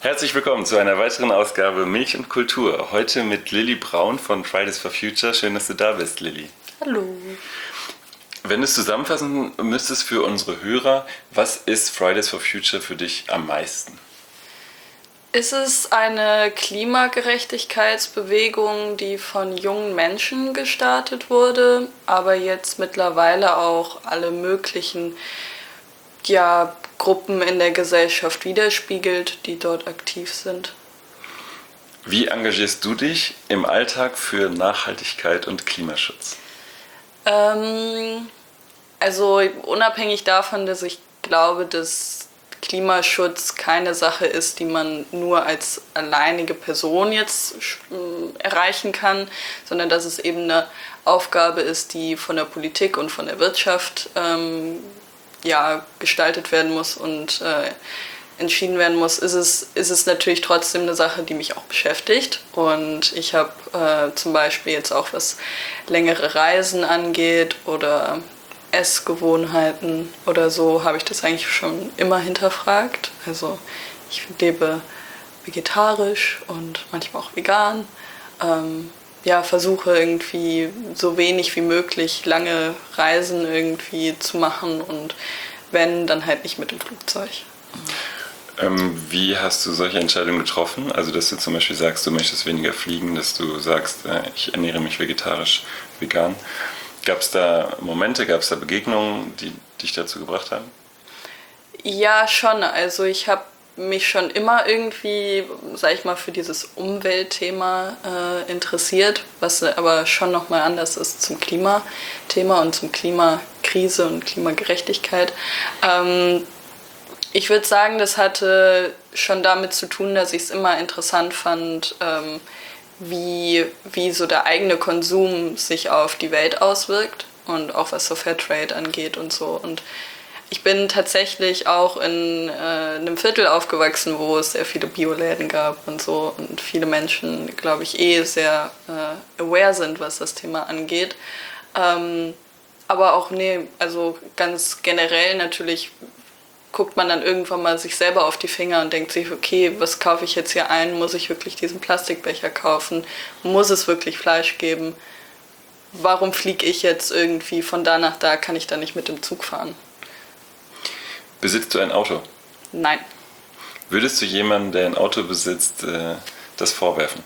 Herzlich willkommen zu einer weiteren Ausgabe Milch und Kultur. Heute mit Lilly Braun von Fridays for Future. Schön, dass du da bist, Lilly. Hallo. Wenn du es zusammenfassen müsstest für unsere Hörer, was ist Fridays for Future für dich am meisten? Ist es eine Klimagerechtigkeitsbewegung, die von jungen Menschen gestartet wurde, aber jetzt mittlerweile auch alle möglichen Gruppen in der Gesellschaft widerspiegelt, die dort aktiv sind? Wie engagierst du dich im Alltag für Nachhaltigkeit und Klimaschutz? Also unabhängig davon, dass ich glaube, dass Klimaschutz keine Sache ist, die man nur als alleinige Person jetzt erreichen kann, sondern dass es eben eine Aufgabe ist, die von der Politik und von der Wirtschaft gestaltet werden muss und entschieden werden muss, ist es natürlich trotzdem eine Sache, die mich auch beschäftigt. Und ich habe zum Beispiel jetzt auch, was längere Reisen angeht oder Essgewohnheiten oder so, habe ich das eigentlich schon immer hinterfragt. Also ich lebe vegetarisch und manchmal auch vegan. Versuche irgendwie so wenig wie möglich lange Reisen irgendwie zu machen und wenn, dann halt nicht mit dem Flugzeug. Wie hast du solche Entscheidungen getroffen? Also, dass du zum Beispiel sagst, du möchtest weniger fliegen, dass du sagst, ich ernähre mich vegetarisch, vegan. Gab es da Momente, gab es da Begegnungen, die dich dazu gebracht haben? Ja, schon. Also ich habe mich schon immer irgendwie, sag ich mal, für dieses Umweltthema interessiert, was aber schon nochmal anders ist zum Klimathema und zum Klimakrise und Klimagerechtigkeit. Ich würde sagen, das hatte schon damit zu tun, dass ich es immer interessant fand, wie so der eigene Konsum sich auf die Welt auswirkt und auch was so Fairtrade angeht und so. Und ich bin tatsächlich auch in einem Viertel aufgewachsen, wo es sehr viele Bioläden gab und so und viele Menschen, glaube ich, sehr aware sind, was das Thema angeht. Aber auch, also ganz generell natürlich guckt man dann irgendwann mal sich selber auf die Finger und denkt sich, okay, was kaufe ich jetzt hier ein? Muss ich wirklich diesen Plastikbecher kaufen? Muss es wirklich Fleisch geben? Warum fliege ich jetzt irgendwie von da nach da? Kann ich da nicht mit dem Zug fahren? Besitzt du ein Auto? Nein. Würdest du jemandem, der ein Auto besitzt, das vorwerfen?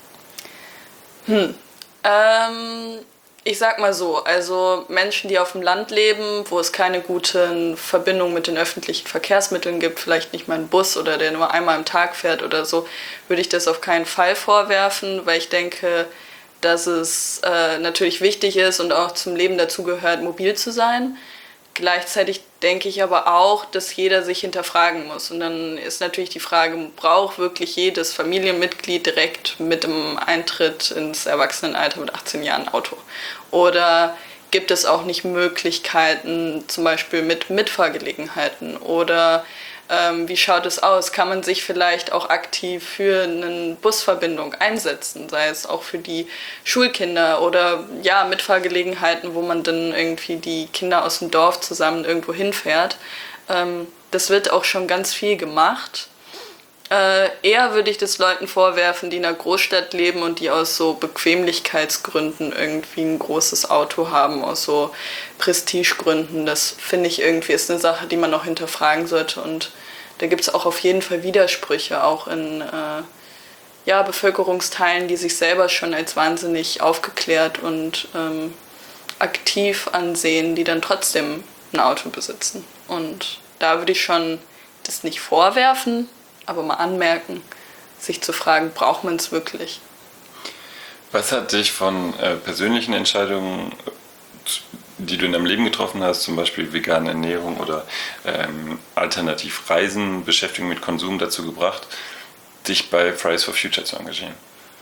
Ich sag mal so, also Menschen, die auf dem Land leben, wo es keine guten Verbindungen mit den öffentlichen Verkehrsmitteln gibt, vielleicht nicht mal einen Bus oder der nur einmal am Tag fährt oder so, würde ich das auf keinen Fall vorwerfen, weil ich denke, dass es natürlich wichtig ist und auch zum Leben dazugehört, mobil zu sein. Gleichzeitig denke ich aber auch, dass jeder sich hinterfragen muss. Und dann ist natürlich die Frage, braucht wirklich jedes Familienmitglied direkt mit dem Eintritt ins Erwachsenenalter mit 18 Jahren ein Auto? Oder gibt es auch nicht Möglichkeiten, zum Beispiel mit Mitfahrgelegenheiten? Oder wie schaut es aus? Kann man sich vielleicht auch aktiv für eine Busverbindung einsetzen, sei es auch für die Schulkinder oder Mitfahrgelegenheiten, wo man dann irgendwie die Kinder aus dem Dorf zusammen irgendwo hinfährt. Das wird auch schon ganz viel gemacht. Eher würde ich das Leuten vorwerfen, die in einer Großstadt leben und die aus so Bequemlichkeitsgründen irgendwie ein großes Auto haben, aus so Prestigegründen. Das finde ich irgendwie ist eine Sache, die man noch hinterfragen sollte. Und da gibt es auch auf jeden Fall Widersprüche, auch in Bevölkerungsteilen, die sich selber schon als wahnsinnig aufgeklärt und aktiv ansehen, die dann trotzdem ein Auto besitzen. Und da würde ich schon das nicht vorwerfen, aber mal anmerken, sich zu fragen, braucht man es wirklich? Was hat dich von persönlichen Entscheidungen, die du in deinem Leben getroffen hast, zum Beispiel vegane Ernährung oder alternativ Reisen, Beschäftigung mit Konsum dazu gebracht, dich bei Fridays for Future zu engagieren?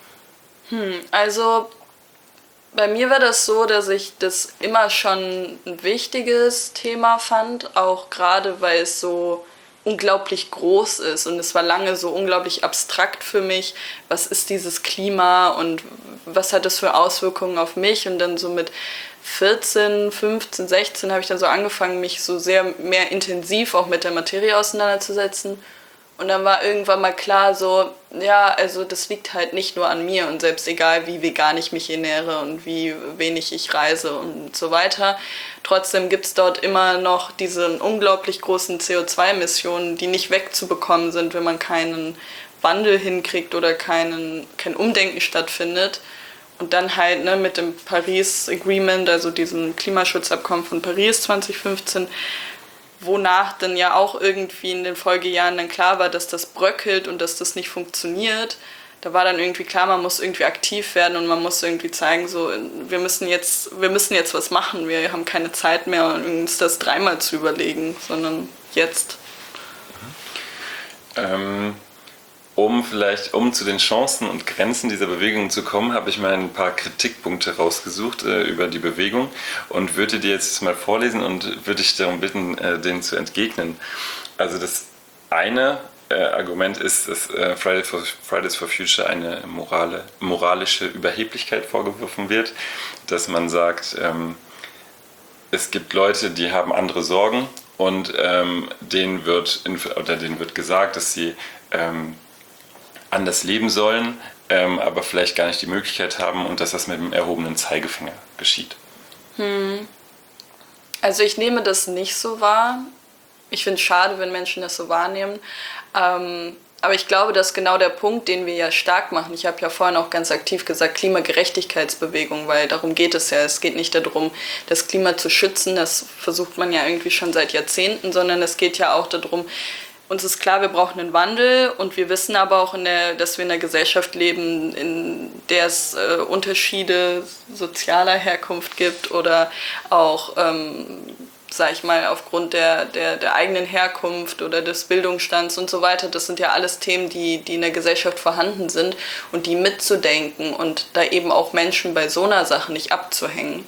Also bei mir war das so, dass ich das immer schon ein wichtiges Thema fand, auch gerade weil es so unglaublich groß ist und es war lange so unglaublich abstrakt für mich, was ist dieses Klima und was hat das für Auswirkungen auf mich und dann so mit 14, 15, 16 habe ich dann so angefangen, mich so sehr mehr intensiv auch mit der Materie auseinanderzusetzen Und dann war irgendwann mal klar so, ja, also das liegt halt nicht nur an mir und selbst egal, wie vegan ich mich ernähre und wie wenig ich reise und so weiter. Trotzdem gibt es dort immer noch diese unglaublich großen CO2-Emissionen, die nicht wegzubekommen sind, wenn man keinen Wandel hinkriegt oder kein Umdenken stattfindet. Und dann halt mit dem Paris Agreement, also diesem Klimaschutzabkommen von Paris 2015, wonach dann ja auch irgendwie in den Folgejahren dann klar war, dass das bröckelt und dass das nicht funktioniert. Da war dann irgendwie klar, man muss irgendwie aktiv werden und man muss irgendwie zeigen, so, wir müssen jetzt was machen, wir haben keine Zeit mehr, uns das dreimal zu überlegen, sondern jetzt. Um zu den Chancen und Grenzen dieser Bewegung zu kommen, habe ich mal ein paar Kritikpunkte rausgesucht über die Bewegung und würde dir jetzt mal vorlesen und würde dich darum bitten, denen zu entgegnen. Also das eine Argument ist, dass Fridays for Future eine moralische Überheblichkeit vorgeworfen wird, dass man sagt, es gibt Leute, die haben andere Sorgen und denen wird gesagt, dass sie anders leben sollen, aber vielleicht gar nicht die Möglichkeit haben und dass das mit dem erhobenen Zeigefinger geschieht. Also ich nehme das nicht so wahr. Ich finde es schade, wenn Menschen das so wahrnehmen. Aber ich glaube, das ist genau der Punkt, den wir ja stark machen. Ich habe ja vorhin auch ganz aktiv gesagt, Klimagerechtigkeitsbewegung, weil darum geht es ja. Es geht nicht darum, das Klima zu schützen, das versucht man ja irgendwie schon seit Jahrzehnten, sondern es geht ja auch darum, uns ist klar, wir brauchen einen Wandel und wir wissen aber auch, dass wir in einer Gesellschaft leben, in der es Unterschiede sozialer Herkunft gibt oder auch, sag ich mal, aufgrund der eigenen Herkunft oder des Bildungsstands und so weiter. Das sind ja alles Themen, die in der Gesellschaft vorhanden sind und die mitzudenken und da eben auch Menschen bei so einer Sache nicht abzuhängen.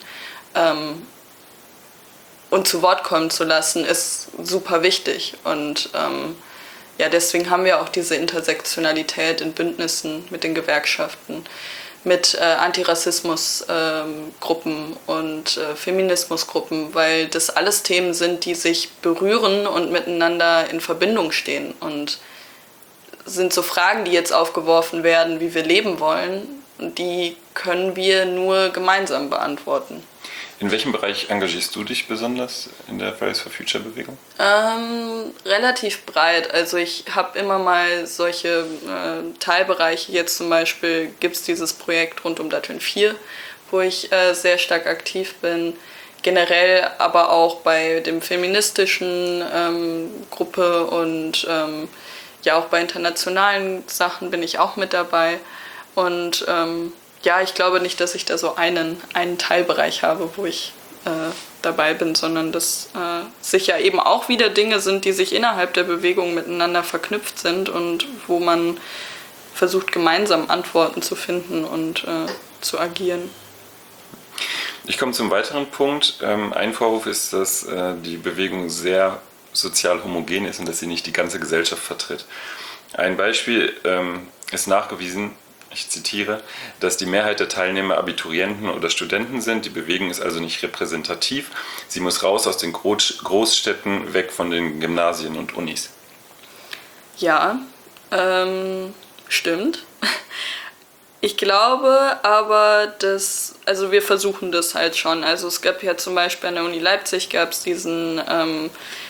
Und zu Wort kommen zu lassen, ist super wichtig. Und deswegen haben wir auch diese Intersektionalität in Bündnissen mit den Gewerkschaften, mit Antirassismusgruppen und Feminismusgruppen, weil das alles Themen sind, die sich berühren und miteinander in Verbindung stehen. Und sind so Fragen, die jetzt aufgeworfen werden, wie wir leben wollen, und die können wir nur gemeinsam beantworten. In welchem Bereich engagierst du dich besonders in der Fridays for Future Bewegung? Relativ breit. Also ich habe immer mal solche Teilbereiche. Jetzt zum Beispiel gibt es dieses Projekt rund um Datteln 4, wo ich sehr stark aktiv bin. Generell aber auch bei dem feministischen Gruppe und auch bei internationalen Sachen bin ich auch mit dabei. Und ich glaube nicht, dass ich da so einen Teilbereich habe, wo ich dabei bin, sondern dass sicher eben auch wieder Dinge sind, die sich innerhalb der Bewegung miteinander verknüpft sind und wo man versucht, gemeinsam Antworten zu finden und zu agieren. Ich komme zum weiteren Punkt. Ein Vorwurf ist, dass die Bewegung sehr sozial homogen ist und dass sie nicht die ganze Gesellschaft vertritt. Ein Beispiel ist nachgewiesen, ich zitiere, dass die Mehrheit der Teilnehmer Abiturienten oder Studenten sind. Die Bewegung ist also nicht repräsentativ. Sie muss raus aus den Großstädten, weg von den Gymnasien und Unis. Ja, stimmt. Ich glaube aber, also wir versuchen das halt schon. Also es gab ja zum Beispiel an der Uni Leipzig gab es diese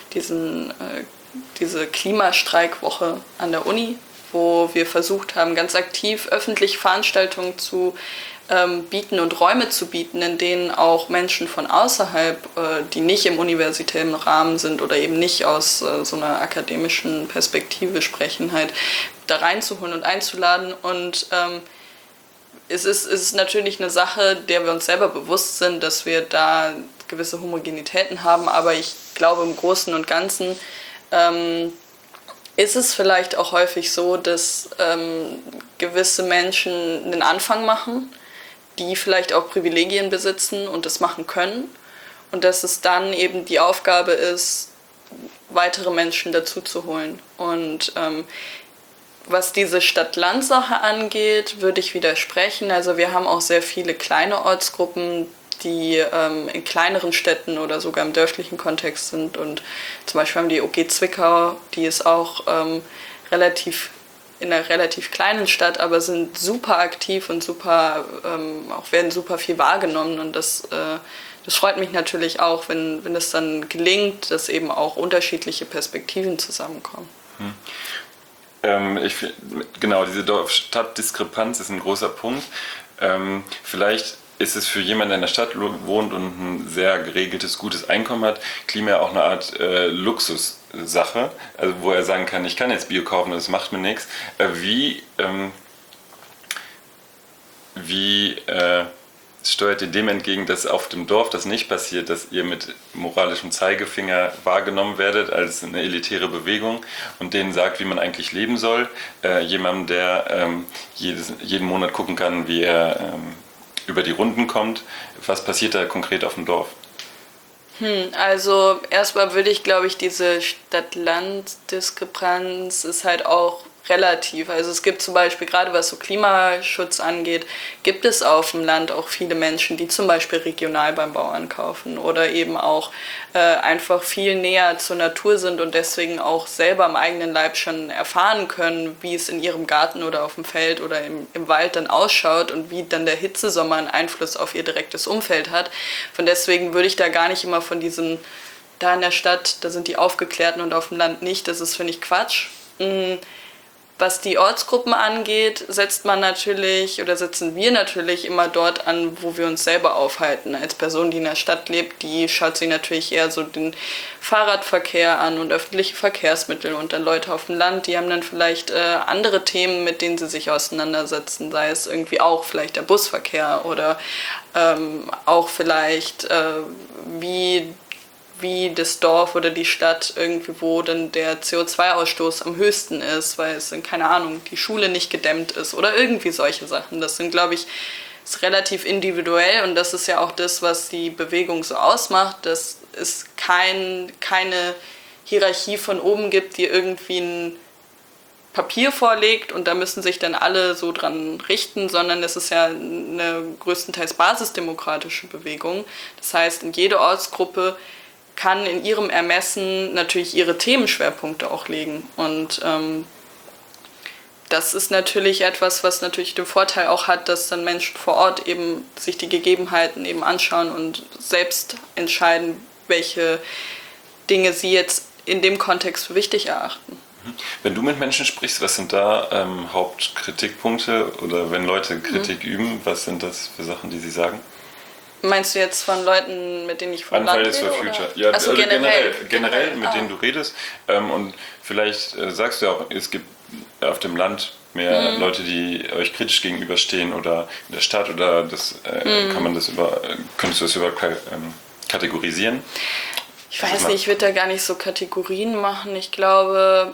Klimastreikwoche an der Uni, wo wir versucht haben, ganz aktiv öffentliche Veranstaltungen zu bieten und Räume zu bieten, in denen auch Menschen von außerhalb, die nicht im universitären Rahmen sind oder eben nicht aus so einer akademischen Perspektive sprechen, halt da reinzuholen und einzuladen. Und es ist natürlich eine Sache, der wir uns selber bewusst sind, dass wir da gewisse Homogenitäten haben, aber ich glaube im Großen und Ganzen ist es vielleicht auch häufig so, dass gewisse Menschen den Anfang machen, die vielleicht auch Privilegien besitzen und das machen können. Und dass es dann eben die Aufgabe ist, weitere Menschen dazu zu holen. Und was diese Stadt-Land-Sache angeht, würde ich widersprechen. Also wir haben auch sehr viele kleine Ortsgruppen, die in kleineren Städten oder sogar im dörflichen Kontext sind. Und zum Beispiel haben die OG Zwickau, die ist auch in einer relativ kleinen Stadt, aber sind super aktiv und auch werden super viel wahrgenommen. Und das freut mich natürlich auch, wenn es dann gelingt, dass eben auch unterschiedliche Perspektiven zusammenkommen. Genau, diese Dorf-Stadt-Diskrepanz ist ein großer Punkt. Vielleicht ist es für jemanden, der in der Stadt wohnt und ein sehr geregeltes, gutes Einkommen hat, Klima auch eine Art Luxussache, also wo er sagen kann, ich kann jetzt Bio kaufen, das macht mir nichts. Wie steuert ihr dem entgegen, dass auf dem Dorf das nicht passiert, dass ihr mit moralischem Zeigefinger wahrgenommen werdet als eine elitäre Bewegung und denen sagt, wie man eigentlich leben soll? Jemandem, der jeden Monat gucken kann, wie er über die Runden kommt. Was passiert da konkret auf dem Dorf? Also erstmal würde ich, glaube ich, diese Stadt-Land-Diskrepanz ist halt auch relativ. Also es gibt zum Beispiel, gerade was so Klimaschutz angeht, gibt es auf dem Land auch viele Menschen, die zum Beispiel regional beim Bauern kaufen oder eben auch einfach viel näher zur Natur sind und deswegen auch selber am eigenen Leib schon erfahren können, wie es in ihrem Garten oder auf dem Feld oder im Wald dann ausschaut und wie dann der Hitzesommer einen Einfluss auf ihr direktes Umfeld hat. Von deswegen würde ich da gar nicht immer von diesem, da in der Stadt, da sind die Aufgeklärten und auf dem Land nicht, das ist, finde ich, Quatsch. Was die Ortsgruppen angeht, setzen wir natürlich immer dort an, wo wir uns selber aufhalten. Als Person, die in der Stadt lebt, die schaut sich natürlich eher so den Fahrradverkehr an und öffentliche Verkehrsmittel. Und dann Leute auf dem Land, die haben dann vielleicht andere Themen, mit denen sie sich auseinandersetzen. Sei es irgendwie auch vielleicht der Busverkehr oder auch vielleicht wie das Dorf oder die Stadt irgendwie, wo dann der CO2-Ausstoß am höchsten ist, weil es, keine Ahnung, die Schule nicht gedämmt ist oder irgendwie solche Sachen. Das sind, glaube ich, ist relativ individuell und das ist ja auch das, was die Bewegung so ausmacht, dass es keine Hierarchie von oben gibt, die irgendwie ein Papier vorlegt und da müssen sich dann alle so dran richten, sondern es ist ja eine größtenteils basisdemokratische Bewegung. Das heißt, in jede Ortsgruppe kann in ihrem Ermessen natürlich ihre Themenschwerpunkte auch legen. Und das ist natürlich etwas, was natürlich den Vorteil auch hat, dass dann Menschen vor Ort eben sich die Gegebenheiten eben anschauen und selbst entscheiden, welche Dinge sie jetzt in dem Kontext für wichtig erachten. Wenn du mit Menschen sprichst, was sind da Hauptkritikpunkte oder wenn Leute Kritik üben, was sind das für Sachen, die sie sagen? Meinst du jetzt von Leuten, mit denen ich von Land rede? For Future. Ja, also generell mit denen du redest. Und vielleicht sagst du auch, es gibt auf dem Land mehr Leute, die euch kritisch gegenüberstehen oder in der Stadt oder das könntest du das kategorisieren? Ich weiß nicht, ich würde da gar nicht so Kategorien machen. Ich glaube,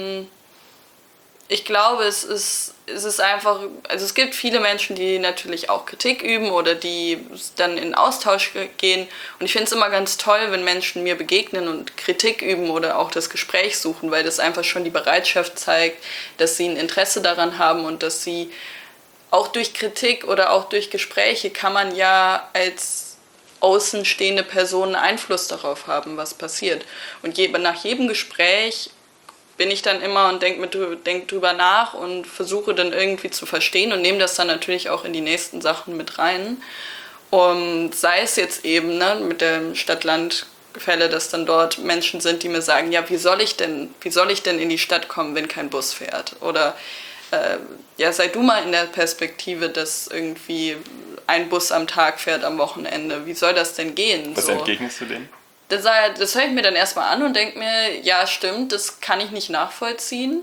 es ist einfach, also es gibt viele Menschen, die natürlich auch Kritik üben oder die dann in Austausch gehen. Und ich finde es immer ganz toll, wenn Menschen mir begegnen und Kritik üben oder auch das Gespräch suchen, weil das einfach schon die Bereitschaft zeigt, dass sie ein Interesse daran haben und dass sie auch durch Kritik oder auch durch Gespräche kann man ja als außenstehende Personen Einfluss darauf haben, was passiert. Und nach jedem Gespräch bin ich dann immer und denk drüber nach und versuche dann irgendwie zu verstehen und nehme das dann natürlich auch in die nächsten Sachen mit rein. Und sei es jetzt eben mit dem Stadt-Land-Gefälle, dass dann dort Menschen sind, die mir sagen, ja, wie soll ich denn in die Stadt kommen, wenn kein Bus fährt? Oder sei du mal in der Perspektive, dass irgendwie ein Bus am Tag fährt am Wochenende. Wie soll das denn gehen? Was entgegnest du denen? Das höre ich mir dann erstmal an und denke mir, ja, stimmt, das kann ich nicht nachvollziehen.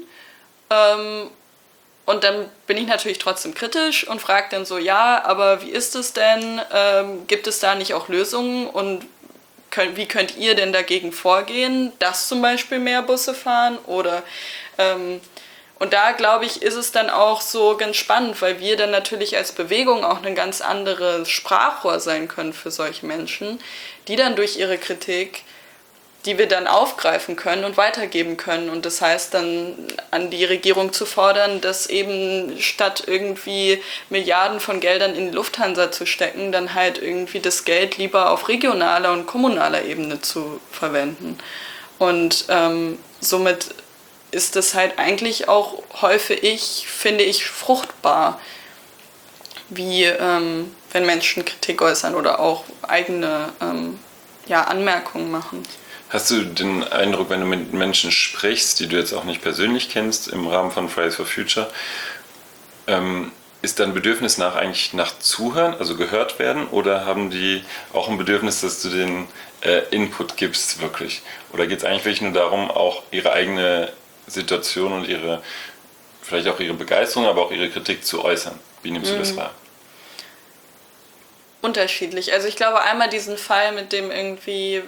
Und dann bin ich natürlich trotzdem kritisch und frage dann so, ja, aber wie ist es denn? Gibt es da nicht auch Lösungen? Und wie könnt ihr denn dagegen vorgehen, dass zum Beispiel mehr Busse fahren? Oder und da, glaube ich, ist es dann auch so ganz spannend, weil wir dann natürlich als Bewegung auch ein ganz anderes Sprachrohr sein können für solche Menschen, die dann durch ihre Kritik, die wir dann aufgreifen können und weitergeben können. Und das heißt dann an die Regierung zu fordern, dass eben statt irgendwie Milliarden von Geldern in die Lufthansa zu stecken, dann halt irgendwie das Geld lieber auf regionaler und kommunaler Ebene zu verwenden. Und somit ist das halt eigentlich auch häufig, finde ich, fruchtbar, wie wenn Menschen Kritik äußern oder auch eigene Anmerkungen machen. Hast du den Eindruck, wenn du mit Menschen sprichst, die du jetzt auch nicht persönlich kennst, im Rahmen von Fridays for Future, ist dein Bedürfnis eigentlich nach Zuhören, also gehört werden, oder haben die auch ein Bedürfnis, dass du den Input gibst wirklich? Oder geht es eigentlich wirklich nur darum, auch ihre eigene Situation und vielleicht auch ihre Begeisterung, aber auch ihre Kritik zu äußern? Wie nimmst du das wahr? Unterschiedlich. Also ich glaube einmal diesen Fall mit dem irgendwie,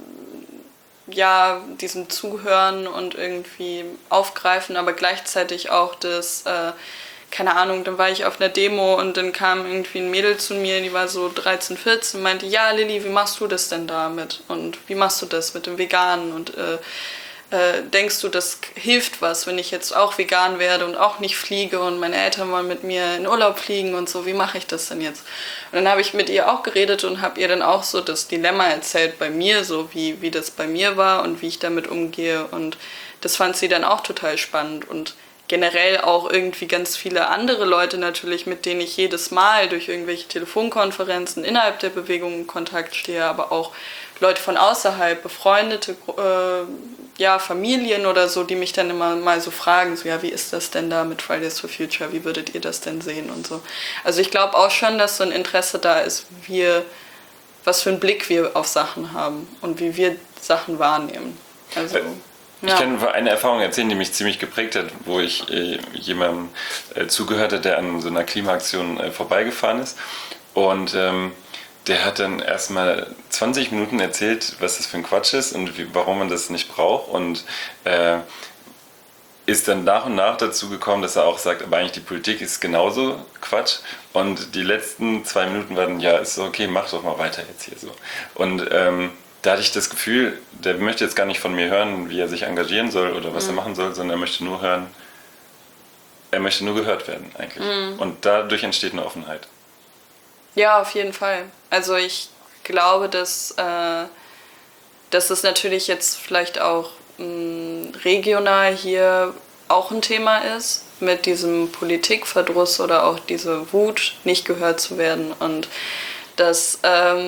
diesem Zuhören und irgendwie aufgreifen, aber gleichzeitig auch das, keine Ahnung, dann war ich auf einer Demo und dann kam irgendwie ein Mädel zu mir, die war so 13, 14, meinte, ja Lilly, wie machst du das denn damit? Und wie machst du das mit dem Veganen? Und denkst du, das hilft was, wenn ich jetzt auch vegan werde und auch nicht fliege und meine Eltern wollen mit mir in Urlaub fliegen und so, wie mache ich das denn jetzt? Und dann habe ich mit ihr auch geredet und habe ihr dann auch so das Dilemma erzählt bei mir, so wie das bei mir war und wie ich damit umgehe, und das fand sie dann auch total spannend. Und generell auch irgendwie ganz viele andere Leute natürlich, mit denen ich jedes Mal durch irgendwelche Telefonkonferenzen innerhalb der Bewegung in Kontakt stehe, aber auch Leute von außerhalb, befreundete Familien oder so, die mich dann immer mal so fragen, so, ja, wie ist das denn da mit Fridays for Future, wie würdet ihr das denn sehen und so. Also ich glaube auch schon, dass so ein Interesse da ist, was für einen Blick wir auf Sachen haben und wie wir Sachen wahrnehmen. Also, ich kann eine Erfahrung erzählen, die mich ziemlich geprägt hat, wo ich jemandem zugehört habe, der an so einer Klimaaktion vorbeigefahren ist, und der hat dann erstmal 20 Minuten erzählt, was das für ein Quatsch ist und warum man das nicht braucht, und ist dann nach und nach dazu gekommen, dass er auch sagt, aber eigentlich die Politik ist genauso Quatsch, und die letzten 2 Minuten waren, ja, ist okay, mach doch mal weiter jetzt hier so. Und da hatte ich das Gefühl, der möchte jetzt gar nicht von mir hören, wie er sich engagieren soll oder was er machen soll, sondern er möchte nur gehört werden eigentlich. Und dadurch entsteht eine Offenheit. Ja, auf jeden Fall. Also ich glaube, dass es natürlich jetzt vielleicht auch regional hier auch ein Thema ist, mit diesem Politikverdruss oder auch diese Wut, nicht gehört zu werden. Und dass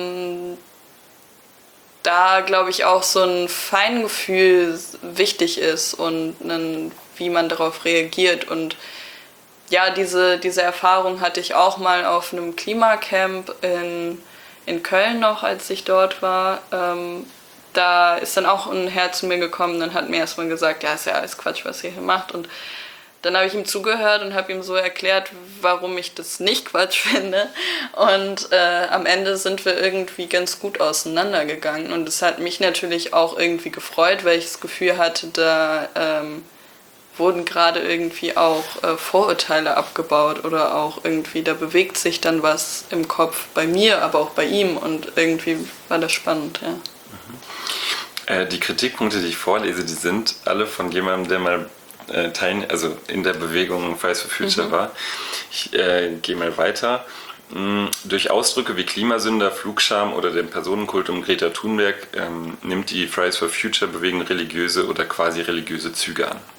da, glaube ich, auch so ein Feingefühl wichtig ist und wie man darauf reagiert. Und ja, diese Erfahrung hatte ich auch mal auf einem Klimacamp in Köln noch, als ich dort war. Da ist dann auch ein Herr zu mir gekommen und hat mir erstmal gesagt, ja, ist ja alles Quatsch, was ihr hier macht. Und dann habe ich ihm zugehört und habe ihm so erklärt, warum ich das nicht Quatsch finde. Und am Ende sind wir irgendwie ganz gut auseinandergegangen. Und es hat mich natürlich auch irgendwie gefreut, weil ich das Gefühl hatte, da wurden gerade irgendwie auch Vorurteile abgebaut oder auch irgendwie, da bewegt sich dann was im Kopf bei mir, aber auch bei ihm. Und irgendwie war das spannend, ja. Die Kritikpunkte, die ich vorlese, die sind alle von jemandem, der mal also in der Bewegung Fridays for Future war. Ich gehe mal weiter. Durch Ausdrücke wie Klimasünder, Flugscham oder den Personenkult um Greta Thunberg nimmt die Fridays for Future Bewegung religiöse oder quasi religiöse Züge an.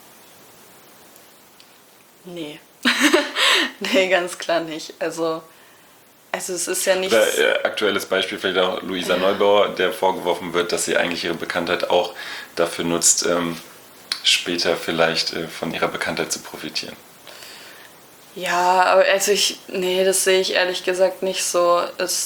Nee. Nee, ganz klar nicht. Also es ist ja nicht... Aktuelles Beispiel vielleicht auch Luisa Neubauer, der vorgeworfen wird, dass sie eigentlich ihre Bekanntheit auch dafür nutzt, später vielleicht von ihrer Bekanntheit zu profitieren. Ja, aber also das sehe ich ehrlich gesagt nicht so.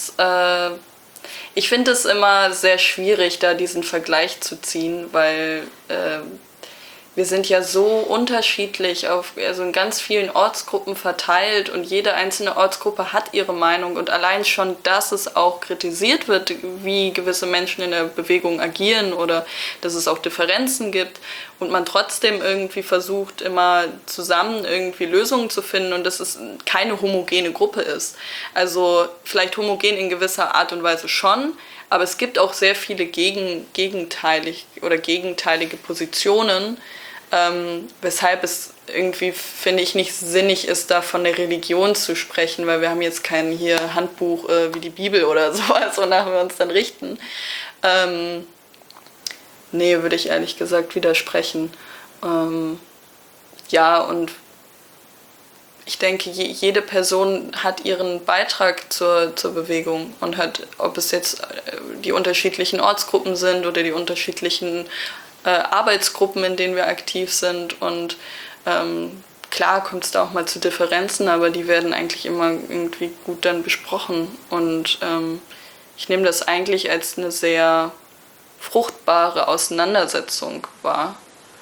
Ich finde es immer sehr schwierig, da diesen Vergleich zu ziehen, weil wir sind ja so unterschiedlich also in ganz vielen Ortsgruppen verteilt, und jede einzelne Ortsgruppe hat ihre Meinung, und allein schon, dass es auch kritisiert wird, wie gewisse Menschen in der Bewegung agieren oder dass es auch Differenzen gibt und man trotzdem irgendwie versucht, immer zusammen irgendwie Lösungen zu finden, und dass es keine homogene Gruppe ist. Also vielleicht homogen in gewisser Art und Weise schon, aber es gibt auch sehr viele gegenteilige Positionen, weshalb es irgendwie, finde ich, nicht sinnig ist, da von der Religion zu sprechen, weil wir haben jetzt kein hier Handbuch wie die Bibel oder sowas, wonach wir uns dann richten. Nee, würde ich ehrlich gesagt widersprechen. Ja, und ich denke, jede Person hat ihren Beitrag zur Bewegung und hat, ob es jetzt die unterschiedlichen Ortsgruppen sind oder die unterschiedlichen Arbeitsgruppen, in denen wir aktiv sind. Und klar kommt es da auch mal zu Differenzen, aber die werden eigentlich immer irgendwie gut dann besprochen. Und ich nehme das eigentlich als eine sehr fruchtbare Auseinandersetzung wahr.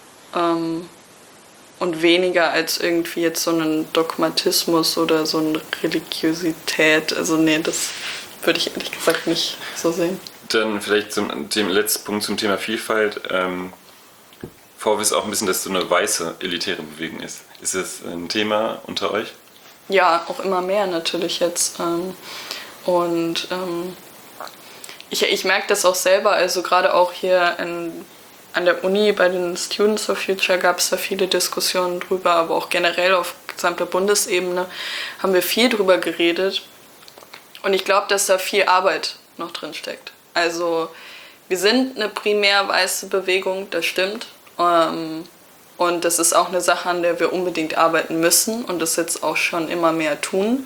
Und weniger als irgendwie jetzt so einen Dogmatismus oder so eine Religiosität. Also nee, das würde ich ehrlich gesagt nicht so sehen. Dann vielleicht zum letzten Punkt zum Thema Vielfalt. Vorwurf ist auch ein bisschen, dass so eine weiße, elitäre Bewegung ist. Ist das ein Thema unter euch? Ja, auch immer mehr natürlich jetzt. Ich merke das auch selber, also gerade auch hier an der Uni bei den Students for Future gab es da viele Diskussionen drüber, aber auch generell auf gesamter Bundesebene haben wir viel drüber geredet. Und ich glaube, dass da viel Arbeit noch drin steckt. Also wir sind eine primär weiße Bewegung, das stimmt. Und das ist auch eine Sache, an der wir unbedingt arbeiten müssen und das jetzt auch schon immer mehr tun.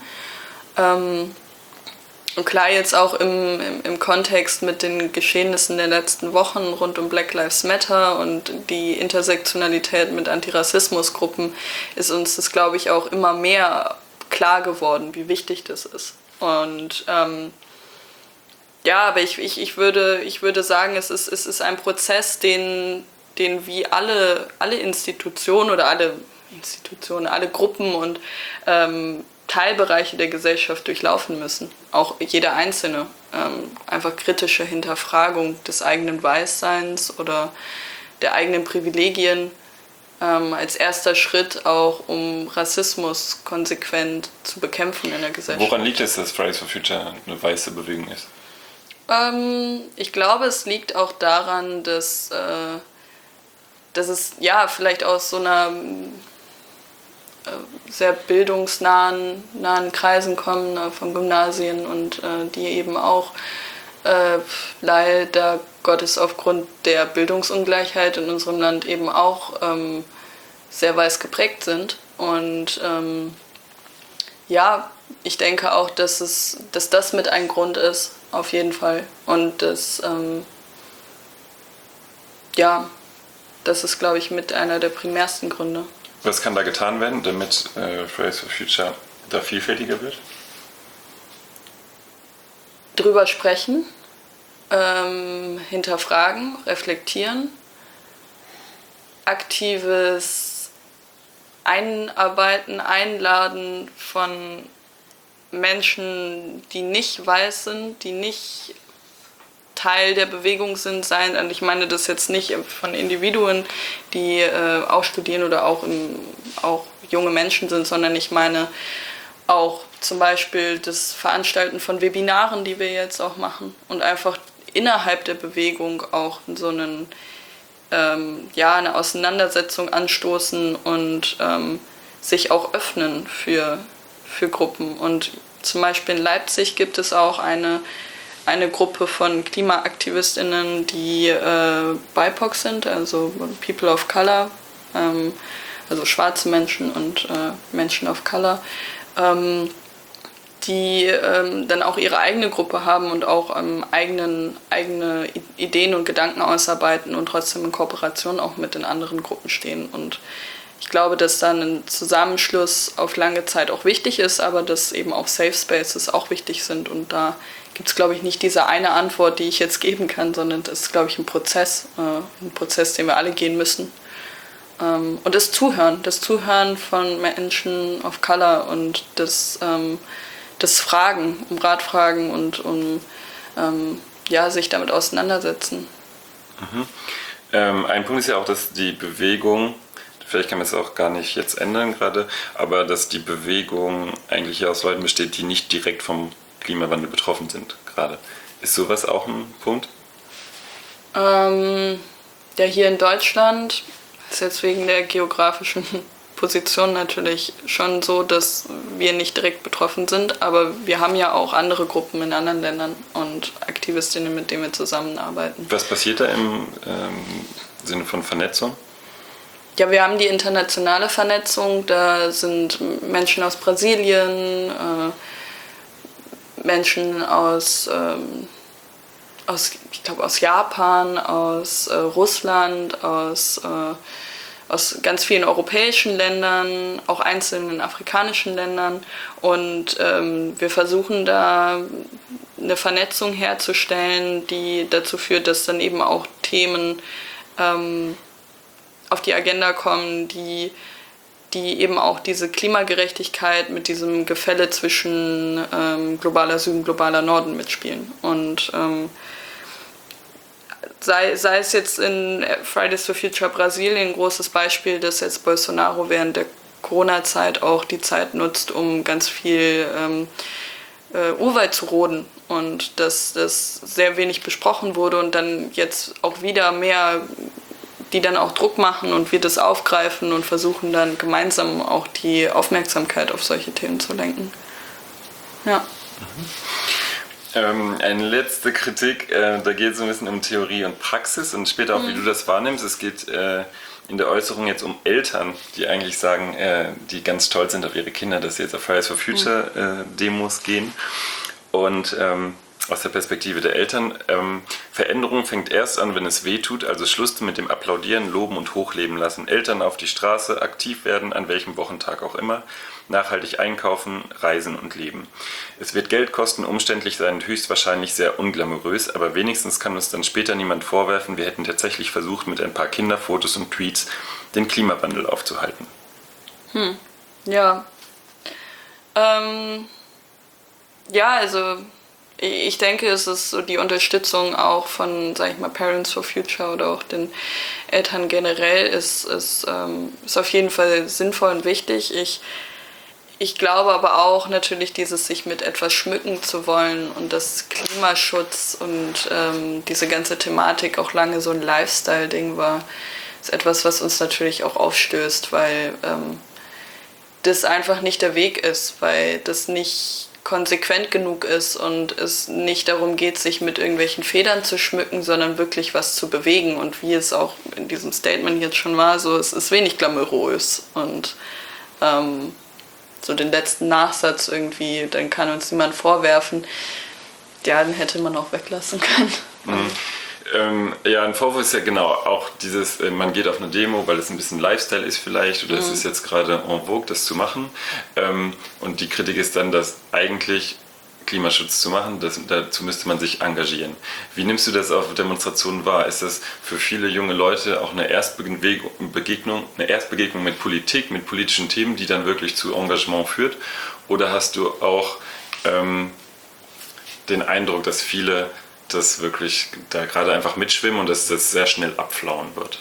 Und klar, jetzt auch im Kontext mit den Geschehnissen der letzten Wochen rund um Black Lives Matter und die Intersektionalität mit Antirassismusgruppen ist uns das, glaube ich, auch immer mehr klar geworden, wie wichtig das ist. Und ja, aber ich würde sagen, es ist ein Prozess, den wie alle Institutionen oder alle Gruppen und Teilbereiche der Gesellschaft durchlaufen müssen. Auch jeder Einzelne. Einfach kritische Hinterfragung des eigenen Weißseins oder der eigenen Privilegien als erster Schritt auch, um Rassismus konsequent zu bekämpfen in der Gesellschaft. Woran liegt es, dass Fridays for Future eine weiße Bewegung ist? Ich glaube, es liegt auch daran, dass es ja vielleicht aus so einer sehr bildungsnahen Kreisen kommen, von Gymnasien und die eben auch leider Gottes aufgrund der Bildungsungleichheit in unserem Land eben auch sehr weiß geprägt sind. Und ja, ich denke auch, dass das mit ein Grund ist, auf jeden Fall. Und ja, das ist, glaube ich, mit einer der primärsten Gründe. Was kann da getan werden, damit Fridays for Future da vielfältiger wird? Drüber sprechen, hinterfragen, reflektieren, aktives Einarbeiten, Einladen von Menschen, die nicht weiß sind, die nicht Teil der Bewegung sind, sein. Und ich meine das jetzt nicht von Individuen, die auch studieren oder auch junge Menschen sind, sondern ich meine auch zum Beispiel das Veranstalten von Webinaren, die wir jetzt auch machen und einfach innerhalb der Bewegung auch so eine Auseinandersetzung anstoßen und sich auch öffnen für Gruppen. Und zum Beispiel in Leipzig gibt es auch eine Gruppe von KlimaaktivistInnen, die BIPOC sind, also People of Color, also schwarze Menschen und Menschen of Color, die dann auch ihre eigene Gruppe haben und auch eigene Ideen und Gedanken ausarbeiten und trotzdem in Kooperation auch mit den anderen Gruppen stehen. Und ich glaube, dass dann ein Zusammenschluss auf lange Zeit auch wichtig ist, aber dass eben auch Safe Spaces auch wichtig sind. Und da gibt es, glaube ich, nicht diese eine Antwort, die ich jetzt geben kann, sondern das ist, glaube ich, ein Prozess, den wir alle gehen müssen. Und das Zuhören von Menschen of Color und das Fragen, um Rat fragen und sich damit auseinandersetzen. Ein Punkt ist ja auch, dass die Bewegung, vielleicht kann man es auch gar nicht jetzt ändern gerade, aber dass die Bewegung eigentlich aus Leuten besteht, die nicht direkt vom Klimawandel betroffen sind gerade. Ist sowas auch ein Punkt? Ja, hier in Deutschland ist jetzt wegen der geografischen Position natürlich schon so, dass wir nicht direkt betroffen sind, aber wir haben ja auch andere Gruppen in anderen Ländern und Aktivistinnen, mit denen wir zusammenarbeiten. Was passiert da im Sinne von Vernetzung? Ja, wir haben die internationale Vernetzung, da sind Menschen aus Brasilien, Menschen ich glaube aus Japan, aus Russland, aus ganz vielen europäischen Ländern, auch einzelnen afrikanischen Ländern. Und wir versuchen da eine Vernetzung herzustellen, die dazu führt, dass dann eben auch Themen auf die Agenda kommen, die eben auch diese Klimagerechtigkeit mit diesem Gefälle zwischen globaler Süden, globaler Norden mitspielen. Und sei es jetzt in Fridays for Future Brasilien ein großes Beispiel, dass jetzt Bolsonaro während der Corona-Zeit auch die Zeit nutzt, um ganz viel Urwald zu roden und dass das sehr wenig besprochen wurde und dann jetzt auch wieder mehr, die dann auch Druck machen und wir das aufgreifen und versuchen dann gemeinsam auch die Aufmerksamkeit auf solche Themen zu lenken. Ja. Eine letzte Kritik, da geht es ein bisschen um Theorie und Praxis und später auch, wie du das wahrnimmst. Es geht in der Äußerung jetzt um Eltern, die eigentlich sagen, die ganz stolz sind auf ihre Kinder, dass sie jetzt auf Fridays for Future Demos gehen. Und aus der Perspektive der Eltern, Veränderung fängt erst an, wenn es weh tut, also Schluss mit dem Applaudieren, Loben und Hochleben lassen. Eltern auf die Straße, aktiv werden, an welchem Wochentag auch immer, nachhaltig einkaufen, reisen und leben. Es wird Geld kosten, umständlich sein und höchstwahrscheinlich sehr unglamourös, aber wenigstens kann uns dann später niemand vorwerfen, wir hätten tatsächlich versucht, mit ein paar Kinderfotos und Tweets den Klimawandel aufzuhalten. Ja. Ja, also ich denke, es ist so die Unterstützung auch von, sag ich mal, Parents for Future oder auch den Eltern generell ist auf jeden Fall sinnvoll und wichtig. Ich glaube aber auch natürlich dieses sich mit etwas schmücken zu wollen und das Klimaschutz und diese ganze Thematik auch lange so ein Lifestyle-Ding war, ist etwas, was uns natürlich auch aufstößt, weil das einfach nicht der Weg ist, weil das nicht konsequent genug ist und es nicht darum geht, sich mit irgendwelchen Federn zu schmücken, sondern wirklich was zu bewegen. Und wie es auch in diesem Statement jetzt schon war, so es ist wenig glamourös. Und so den letzten Nachsatz irgendwie, dann kann uns niemand vorwerfen, ja, den hätte man auch weglassen können. Ja, ein Vorwurf ist ja genau auch dieses, man geht auf eine Demo, weil es ein bisschen Lifestyle ist vielleicht oder es ist jetzt gerade en vogue, das zu machen. Und die Kritik ist dann, dass eigentlich Klimaschutz zu machen, dazu müsste man sich engagieren. Wie nimmst du das auf Demonstrationen wahr? Ist das für viele junge Leute auch eine Erstbegegnung mit Politik, mit politischen Themen, die dann wirklich zu Engagement führt? Oder hast du auch den Eindruck, dass viele das wirklich da gerade einfach mitschwimmen und dass das sehr schnell abflauen wird?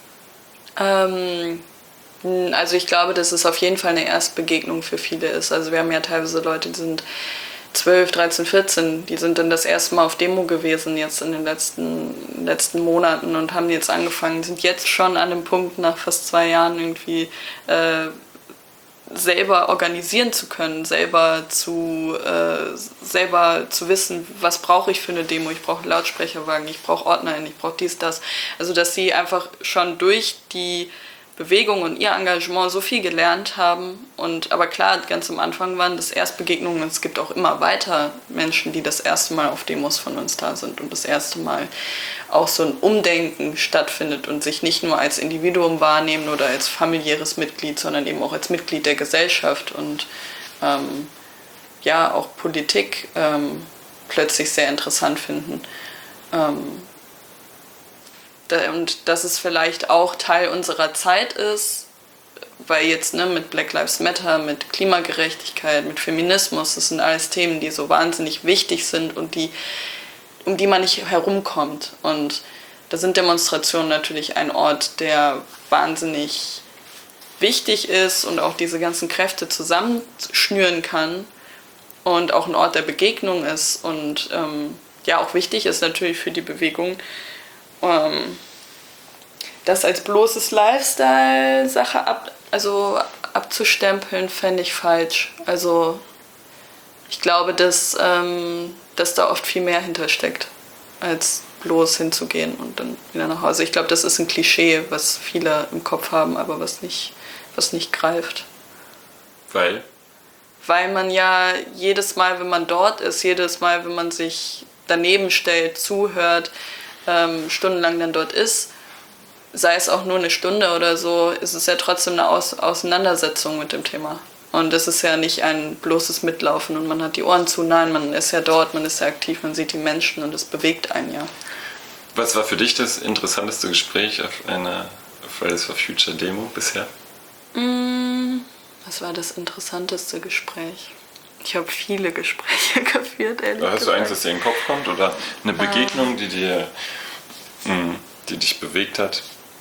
Also ich glaube, dass es auf jeden Fall eine Erstbegegnung für viele ist. Also wir haben ja teilweise Leute, die sind 12, 13, 14, die sind dann das erste Mal auf Demo gewesen jetzt in den letzten Monaten und haben jetzt angefangen, sind jetzt schon an dem Punkt nach fast 2 Jahren irgendwie selber organisieren zu können, selber zu wissen, was brauche ich für eine Demo, ich brauche einen Lautsprecherwagen, ich brauche Ordner, ich brauche dies, das. Also dass sie einfach schon durch die Bewegung und ihr Engagement so viel gelernt haben. Aber klar, ganz am Anfang waren das Erstbegegnungen. Es gibt auch immer weiter Menschen, die das erste Mal auf Demos von uns da sind und das erste Mal auch so ein Umdenken stattfindet und sich nicht nur als Individuum wahrnehmen oder als familiäres Mitglied, sondern eben auch als Mitglied der Gesellschaft und ja, auch Politik plötzlich sehr interessant finden. Und dass es vielleicht auch Teil unserer Zeit ist, weil jetzt mit Black Lives Matter, mit Klimagerechtigkeit, mit Feminismus, das sind alles Themen, die so wahnsinnig wichtig sind und um die man nicht herumkommt. Und da sind Demonstrationen natürlich ein Ort, der wahnsinnig wichtig ist und auch diese ganzen Kräfte zusammenschnüren kann und auch ein Ort der Begegnung ist und ja auch wichtig ist natürlich für die Bewegung. Das als bloßes Lifestyle-Sache abzustempeln, fände ich falsch. Also ich glaube, dass da oft viel mehr hintersteckt als bloß hinzugehen und dann wieder nach Hause. Ich glaube, das ist ein Klischee, was viele im Kopf haben, aber was nicht greift. Weil? Weil man ja jedes Mal, wenn man dort ist, jedes Mal, wenn man sich daneben stellt, zuhört, stundenlang dann dort ist, sei es auch nur eine Stunde oder so, ist es ja trotzdem eine Auseinandersetzung mit dem Thema. Und es ist ja nicht ein bloßes Mitlaufen und man hat die Ohren zu. Nein, man ist ja dort, man ist ja aktiv, man sieht die Menschen und es bewegt einen ja. Was war für dich das interessanteste Gespräch auf einer Fridays for Future Demo bisher? Was war das interessanteste Gespräch? Ich habe viele Gespräche geführt, ehrlich gesagt. Hast du eins, das dir in den Kopf kommt oder eine Begegnung, die dich bewegt hat?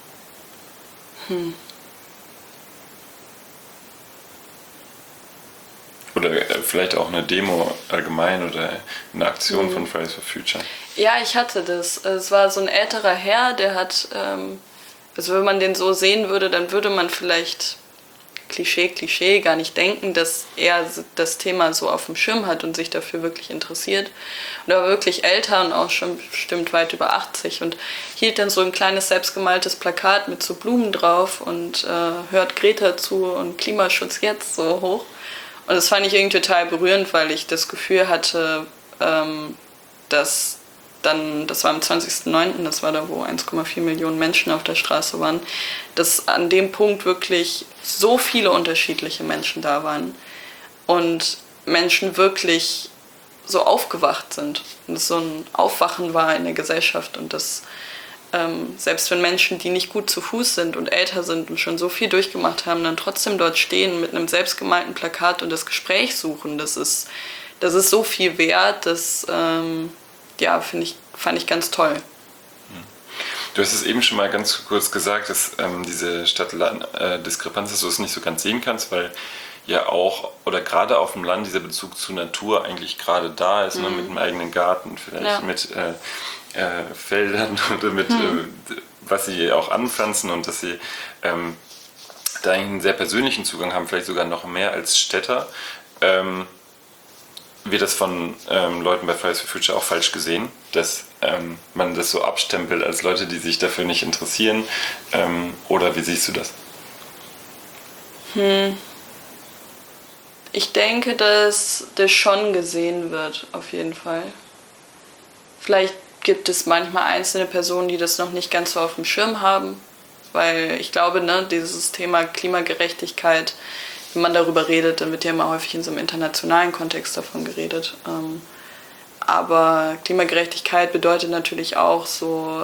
Oder vielleicht auch eine Demo allgemein oder eine Aktion von Fridays for Future? Ja, ich hatte das. Es war so ein älterer Herr, der hat, also wenn man den so sehen würde, dann würde man vielleicht Klischee gar nicht denken, dass er das Thema so auf dem Schirm hat und sich dafür wirklich interessiert. Und er war wirklich älter und auch schon bestimmt weit über 80 und hielt dann so ein kleines selbstgemaltes Plakat mit so Blumen drauf und hört Greta zu und Klimaschutz jetzt so hoch. Und das fand ich irgendwie total berührend, weil ich das Gefühl hatte, dass dann, das war am 20.09., das war da, wo 1,4 Millionen Menschen auf der Straße waren, dass an dem Punkt wirklich so viele unterschiedliche Menschen da waren und Menschen wirklich so aufgewacht sind und es so ein Aufwachen war in der Gesellschaft und dass selbst wenn Menschen, die nicht gut zu Fuß sind und älter sind und schon so viel durchgemacht haben, dann trotzdem dort stehen mit einem selbstgemalten Plakat und das Gespräch suchen, das ist so viel wert, das fand ich ganz toll. Du hast es eben schon mal ganz kurz gesagt, dass diese Stadt-Land-Diskrepanz, dass du es nicht so ganz sehen kannst, weil ja auch, oder gerade auf dem Land, dieser Bezug zur Natur eigentlich gerade da ist, ne, mit einem eigenen Garten, vielleicht mit Feldern oder mit was sie auch anpflanzen und dass sie da eigentlich einen sehr persönlichen Zugang haben, vielleicht sogar noch mehr als Städter. Wird das von Leuten bei Fridays for Future auch falsch gesehen, dass man das so abstempelt als Leute, die sich dafür nicht interessieren? Oder wie siehst du das? Ich denke, dass das schon gesehen wird, auf jeden Fall. Vielleicht gibt es manchmal einzelne Personen, die das noch nicht ganz so auf dem Schirm haben, weil ich glaube, dieses Thema Klimagerechtigkeit, wenn man darüber redet, dann wird ja immer häufig in so einem internationalen Kontext davon geredet. Aber Klimagerechtigkeit bedeutet natürlich auch so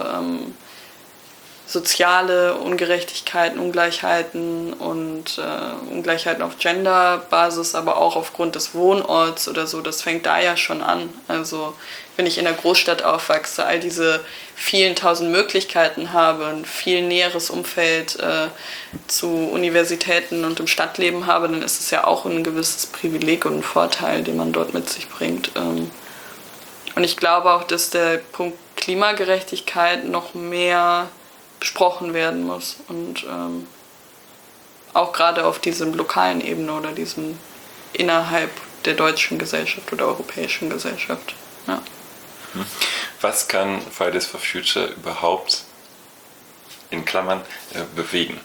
soziale Ungerechtigkeiten, Ungleichheiten und Ungleichheiten auf Genderbasis, aber auch aufgrund des Wohnorts oder so, das fängt da ja schon an. Also wenn ich in einer Großstadt aufwachse, all diese vielen tausend Möglichkeiten habe, ein viel näheres Umfeld zu Universitäten und im Stadtleben habe, dann ist es ja auch ein gewisses Privileg und ein Vorteil, den man dort mit sich bringt. Und ich glaube auch, dass der Punkt Klimagerechtigkeit noch mehr besprochen werden muss und auch gerade auf diesem lokalen Ebene oder diesem innerhalb der deutschen Gesellschaft oder europäischen Gesellschaft. Ja. Was kann Fridays for Future überhaupt in Klammern bewegen?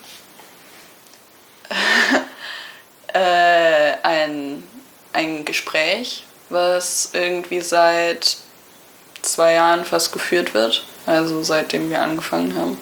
Ein Gespräch, was irgendwie seit 2 Jahren fast geführt wird, also seitdem wir angefangen haben.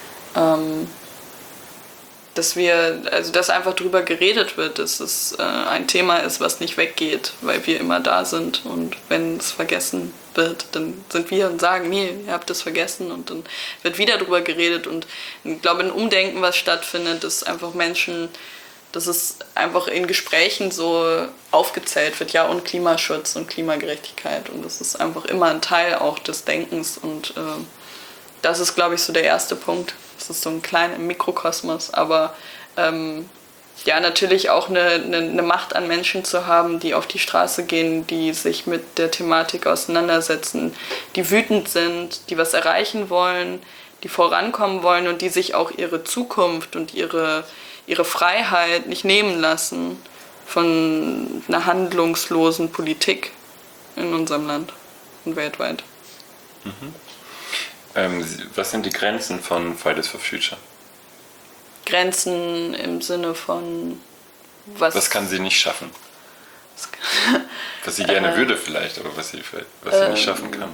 Dass einfach drüber geredet wird, dass es ein Thema ist, was nicht weggeht, weil wir immer da sind und wenn es vergessen wird, dann sind wir und sagen, nee, ihr habt es vergessen und dann wird wieder drüber geredet und ich glaube, ein Umdenken, was stattfindet, ist einfach Menschen, dass es einfach in Gesprächen so aufgezählt wird, ja, und Klimaschutz und Klimagerechtigkeit und das ist einfach immer ein Teil auch des Denkens und das ist, glaube ich, so der erste Punkt. Das ist so ein kleiner Mikrokosmos, aber natürlich auch eine Macht an Menschen zu haben, die auf die Straße gehen, die sich mit der Thematik auseinandersetzen, die wütend sind, die was erreichen wollen, die vorankommen wollen und die sich auch ihre Zukunft und ihre Freiheit nicht nehmen lassen von einer handlungslosen Politik in unserem Land und weltweit. Was sind die Grenzen von Fridays for Future? Grenzen im Sinne von Was kann sie nicht schaffen? Was sie gerne würde vielleicht, aber was sie nicht schaffen kann.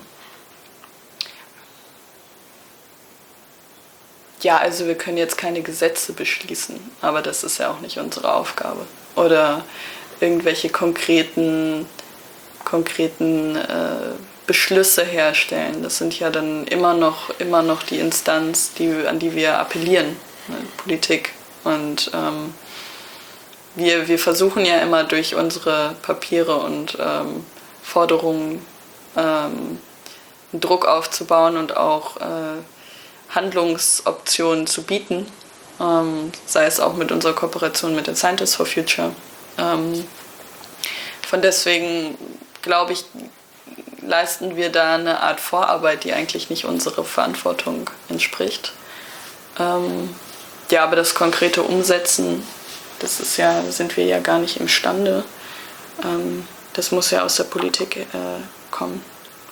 Ja, also wir können jetzt keine Gesetze beschließen, aber das ist ja auch nicht unsere Aufgabe. Oder irgendwelche konkreten Beschlüsse herstellen. Das sind ja dann immer noch die Instanz, an die wir appellieren, ne, Politik. Und wir versuchen ja immer durch unsere Papiere und Forderungen Druck aufzubauen und auch Handlungsoptionen zu bieten, sei es auch mit unserer Kooperation mit den Scientists for Future. Von deswegen, glaube ich, leisten wir da eine Art Vorarbeit, die eigentlich nicht unserer Verantwortung entspricht. Ja, aber das konkrete Umsetzen, sind wir ja gar nicht imstande. Das muss ja aus der Politik kommen.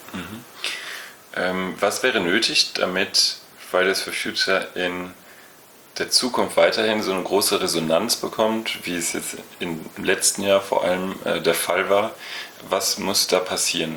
Was wäre nötig, damit Fridays for Future in der Zukunft weiterhin so eine große Resonanz bekommt, wie es jetzt im letzten Jahr vor allem der Fall war? Was muss da passieren?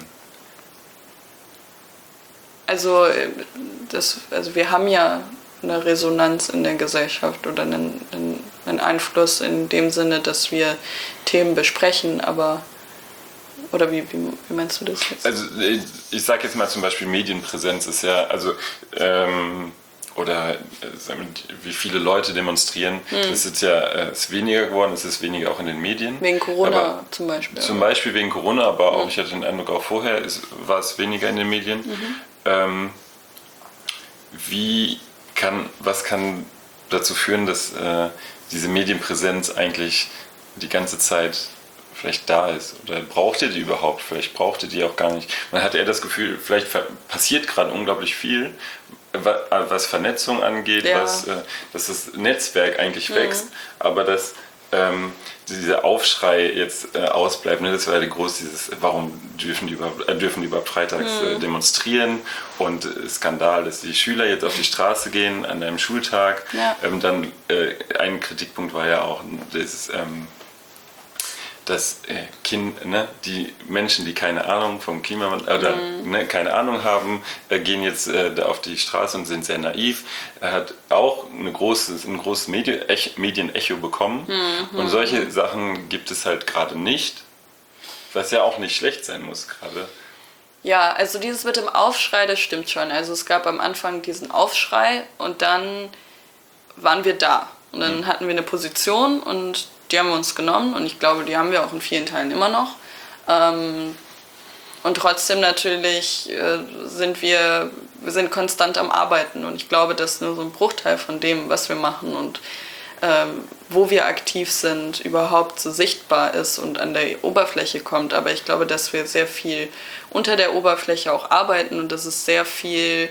Also wir haben ja eine Resonanz in der Gesellschaft oder einen Einfluss in dem Sinne, dass wir Themen besprechen, aber oder wie meinst du das jetzt? Also ich sage jetzt mal zum Beispiel Medienpräsenz ist ja, also oder wie viele Leute demonstrieren, das ist ja ist weniger geworden, es ist weniger auch in den Medien. Wegen Corona zum Beispiel. Zum Beispiel wegen Corona, aber auch, ich hatte den Eindruck, auch vorher war es weniger in den Medien. Was kann dazu führen, dass diese Medienpräsenz eigentlich die ganze Zeit vielleicht da ist? Oder braucht ihr die überhaupt? Vielleicht braucht ihr die auch gar nicht. Man hat eher das Gefühl, vielleicht passiert gerade unglaublich viel, was Vernetzung angeht, dass das Netzwerk eigentlich wächst, aber dass dieser Aufschrei jetzt ausbleibt. Ne? Das war ja groß, warum dürfen die überhaupt freitags demonstrieren und Skandal, dass die Schüler jetzt auf die Straße gehen an einem Schultag. Ja. Dann ein Kritikpunkt war ja auch dass die Menschen, die keine Ahnung vom Klima oder keine Ahnung haben, gehen jetzt da auf die Straße und sind sehr naiv. Er hat auch ein großes Medienecho bekommen. Und solche Sachen gibt es halt gerade nicht, was ja auch nicht schlecht sein muss gerade. Ja, also dieses mit dem Aufschrei, das stimmt schon. Also es gab am Anfang diesen Aufschrei und dann waren wir da. Und dann hatten wir eine Position und die haben wir uns genommen und ich glaube, die haben wir auch in vielen Teilen immer noch. Und trotzdem natürlich sind wir sind konstant am Arbeiten und ich glaube, dass nur so ein Bruchteil von dem, was wir machen und wo wir aktiv sind, überhaupt so sichtbar ist und an der Oberfläche kommt. Aber ich glaube, dass wir sehr viel unter der Oberfläche auch arbeiten und dass es sehr viel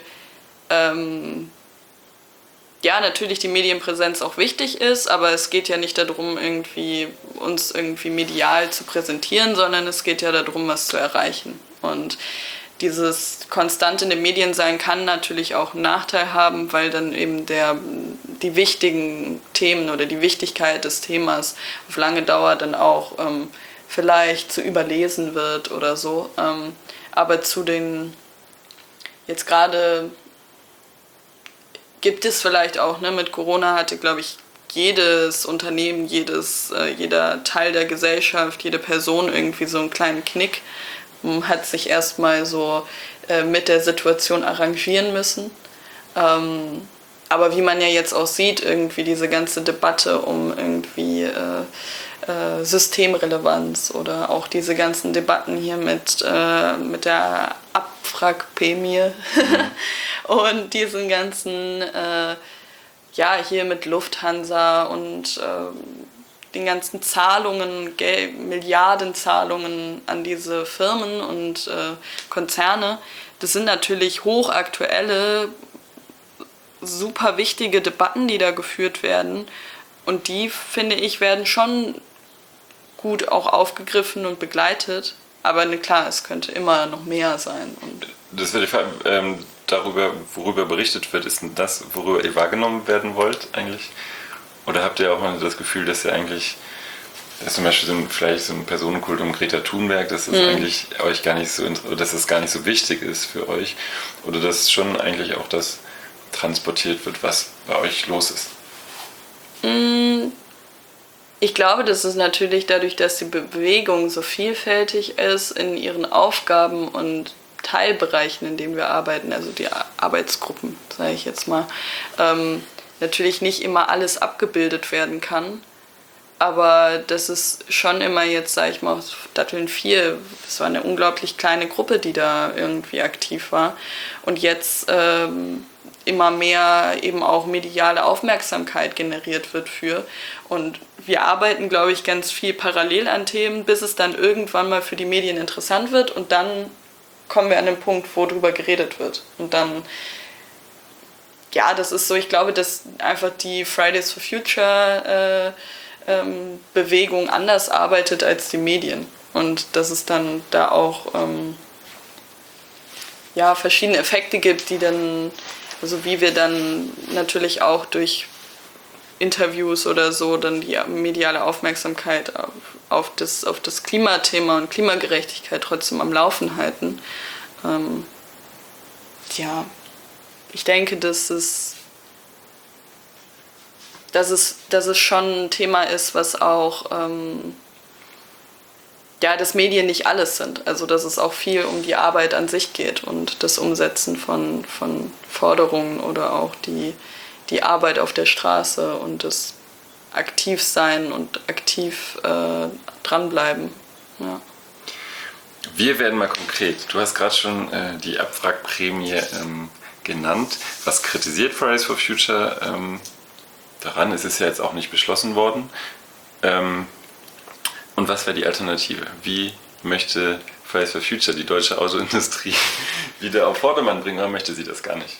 natürlich die Medienpräsenz auch wichtig ist, aber es geht ja nicht darum, uns irgendwie medial zu präsentieren, sondern es geht ja darum, was zu erreichen. Und dieses konstant in den Medien sein kann natürlich auch einen Nachteil haben, weil dann eben die wichtigen Themen oder die Wichtigkeit des Themas auf lange Dauer dann auch vielleicht zu überlesen wird oder so. Aber zu den jetzt gerade gibt es vielleicht auch, mit Corona hatte, glaube ich, jedes Unternehmen, jeder Teil der Gesellschaft, jede Person irgendwie so einen kleinen Knick, hat sich erstmal so mit der Situation arrangieren müssen. Aber wie man ja jetzt auch sieht, irgendwie diese ganze Debatte um irgendwie Systemrelevanz oder auch diese ganzen Debatten hier mit der Abwrackprämie und diesen ganzen, hier mit Lufthansa und den ganzen Zahlungen, Milliardenzahlungen an diese Firmen und Konzerne, das sind natürlich hochaktuelle, super wichtige Debatten, die da geführt werden. Und die, finde ich, werden schon gut auch aufgegriffen und begleitet. Aber klar, es könnte immer noch mehr sein. Und das wäre die Frage, darüber, worüber berichtet wird, ist denn das, worüber ihr wahrgenommen werden wollt eigentlich? Oder habt ihr auch mal das Gefühl, dass ihr eigentlich, dass zum Beispiel vielleicht so ein Personenkult um Greta Thunberg, dass das eigentlich euch gar nicht so, dass es gar nicht so wichtig ist für euch? Oder dass schon eigentlich auch das transportiert wird, was bei euch los ist? Ich glaube, das ist natürlich dadurch, dass die Bewegung so vielfältig ist in ihren Aufgaben und Teilbereichen, in denen wir arbeiten, also die Arbeitsgruppen, sage ich jetzt mal, natürlich nicht immer alles abgebildet werden kann. Aber das ist schon immer jetzt, sage ich mal, aus Datteln 4, es war eine unglaublich kleine Gruppe, die da irgendwie aktiv war. Und jetzt immer mehr eben auch mediale Aufmerksamkeit generiert wird für. Und wir arbeiten, glaube ich, ganz viel parallel an Themen, bis es dann irgendwann mal für die Medien interessant wird und dann kommen wir an den Punkt, wo drüber geredet wird. Und dann, ja, das ist so, ich glaube, dass einfach die Fridays for Future Bewegung anders arbeitet als die Medien. Und dass es dann da auch verschiedene Effekte gibt, die dann, also wie wir dann natürlich auch durch Interviews oder so dann die mediale Aufmerksamkeit auf das Klimathema und Klimagerechtigkeit trotzdem am Laufen halten. Ich denke, dass es schon ein Thema ist, was auch, dass Medien nicht alles sind. Also dass es auch viel um die Arbeit an sich geht und das Umsetzen von Forderungen oder auch die Arbeit auf der Straße und das Aktivsein und aktiv dranbleiben. Ja. Wir werden mal konkret. Du hast gerade schon die Abwrackprämie genannt. Was kritisiert Fridays for Future daran? Es ist ja jetzt auch nicht beschlossen worden. Und was wäre die Alternative? Wie möchte Fridays for Future die deutsche Autoindustrie wieder auf Vordermann bringen, oder möchte sie das gar nicht?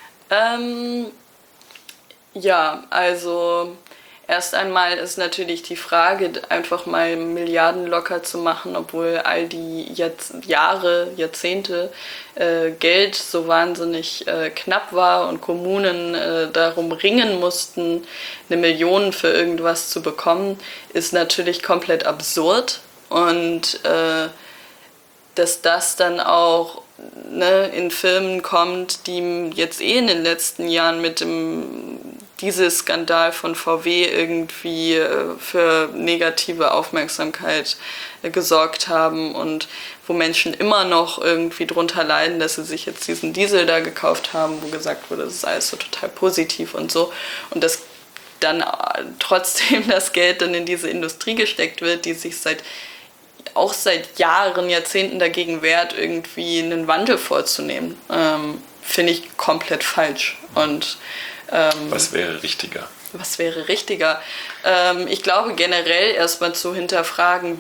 Also erst einmal ist natürlich die Frage, einfach mal Milliarden locker zu machen, obwohl all die Jahrzehnte Geld so wahnsinnig knapp war und Kommunen darum ringen mussten, 1 Million für irgendwas zu bekommen, ist natürlich komplett absurd. Und dass das dann auch in Filmen kommt, die jetzt in den letzten Jahren mit dem Dieselskandal von VW irgendwie für negative Aufmerksamkeit gesorgt haben und wo Menschen immer noch irgendwie drunter leiden, dass sie sich jetzt diesen Diesel da gekauft haben, wo gesagt wurde, das ist alles so total positiv und so. Und dass dann trotzdem das Geld dann in diese Industrie gesteckt wird, die sich seit Jahren, Jahrzehnten dagegen wehrt, irgendwie einen Wandel vorzunehmen, finde ich komplett falsch. Und was wäre richtiger? Was wäre richtiger? Ich glaube generell erstmal zu hinterfragen,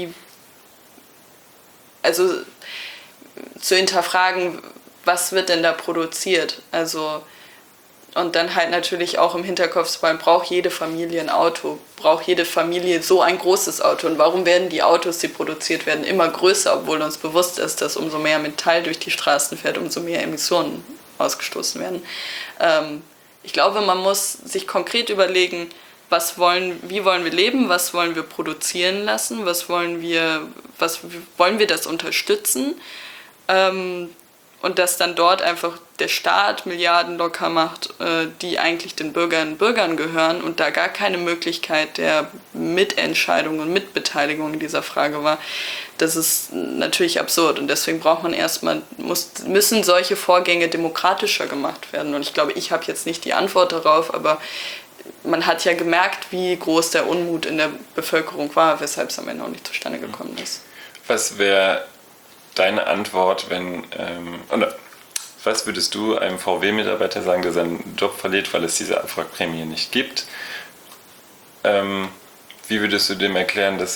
was wird denn da produziert? Also, und dann halt natürlich auch im Hinterkopf zu behalten, braucht jede Familie ein Auto? Braucht jede Familie so ein großes Auto? Und warum werden die Autos, die produziert werden, immer größer, obwohl uns bewusst ist, dass umso mehr Metall durch die Straßen fährt, umso mehr Emissionen ausgestoßen werden? Ich glaube, man muss sich konkret überlegen, wie wollen wir leben, was wollen wir produzieren lassen, was wollen wir das unterstützen, und dass dann dort einfach der Staat Milliarden locker macht, die eigentlich den Bürgerinnen und Bürgern gehören und da gar keine Möglichkeit der Mitentscheidung und Mitbeteiligung in dieser Frage war. Das ist natürlich absurd und deswegen müssen solche Vorgänge demokratischer gemacht werden. Und ich glaube, ich habe jetzt nicht die Antwort darauf, aber man hat ja gemerkt, wie groß der Unmut in der Bevölkerung war, weshalb es am Ende auch nicht zustande gekommen ist. Was wäre deine Antwort, was würdest du einem VW-Mitarbeiter sagen, der seinen Job verliert, weil es diese Abwrackprämie nicht gibt? Wie würdest du ihm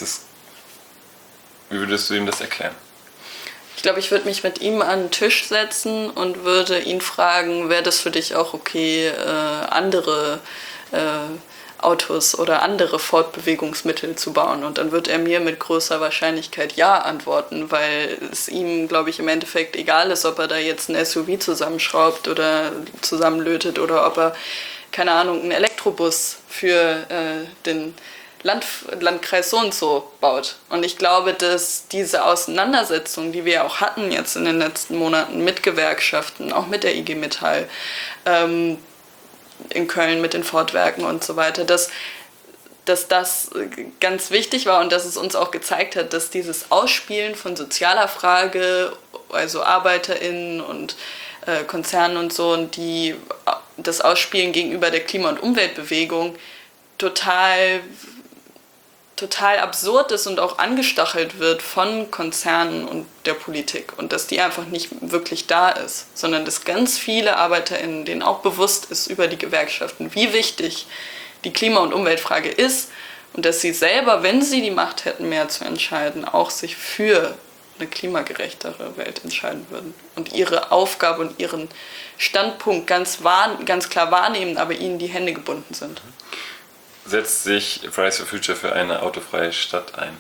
das erklären? Ich glaube, ich würde mich mit ihm an den Tisch setzen und würde ihn fragen, wäre das für dich auch okay, andere Autos oder andere Fortbewegungsmittel zu bauen. Und dann wird er mir mit großer Wahrscheinlichkeit ja antworten, weil es ihm, glaube ich, im Endeffekt egal ist, ob er da jetzt ein SUV zusammenschraubt oder zusammenlötet oder ob er, keine Ahnung, einen Elektrobus für den Landkreis so und so baut. Und ich glaube, dass diese Auseinandersetzung, die wir auch hatten jetzt in den letzten Monaten mit Gewerkschaften, auch mit der IG Metall, in Köln mit den Fortwerken und so weiter, dass das ganz wichtig war und dass es uns auch gezeigt hat, dass dieses Ausspielen von sozialer Frage, also ArbeiterInnen und Konzernen und so, und das Ausspielen gegenüber der Klima- und Umweltbewegung total absurd ist und auch angestachelt wird von Konzernen und der Politik und dass die einfach nicht wirklich da ist, sondern dass ganz viele ArbeiterInnen, denen auch bewusst ist über die Gewerkschaften, wie wichtig die Klima- und Umweltfrage ist und dass sie selber, wenn sie die Macht hätten, mehr zu entscheiden, auch sich für eine klimagerechtere Welt entscheiden würden und ihre Aufgabe und ihren Standpunkt ganz klar wahrnehmen, aber ihnen die Hände gebunden sind. Setzt sich Fridays for Future für eine autofreie Stadt ein?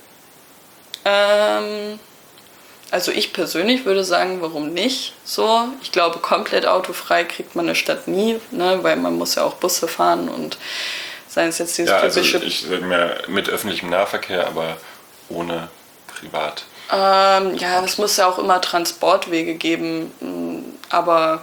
Also ich persönlich würde sagen, warum nicht so? Ich glaube, komplett autofrei kriegt man eine Stadt nie, ne? Weil man muss ja auch Busse fahren und seien es jetzt dieses typische... Also ich sage mir mit öffentlichem Nahverkehr, aber ohne privat. Ja, es muss ja auch immer Transportwege geben, aber...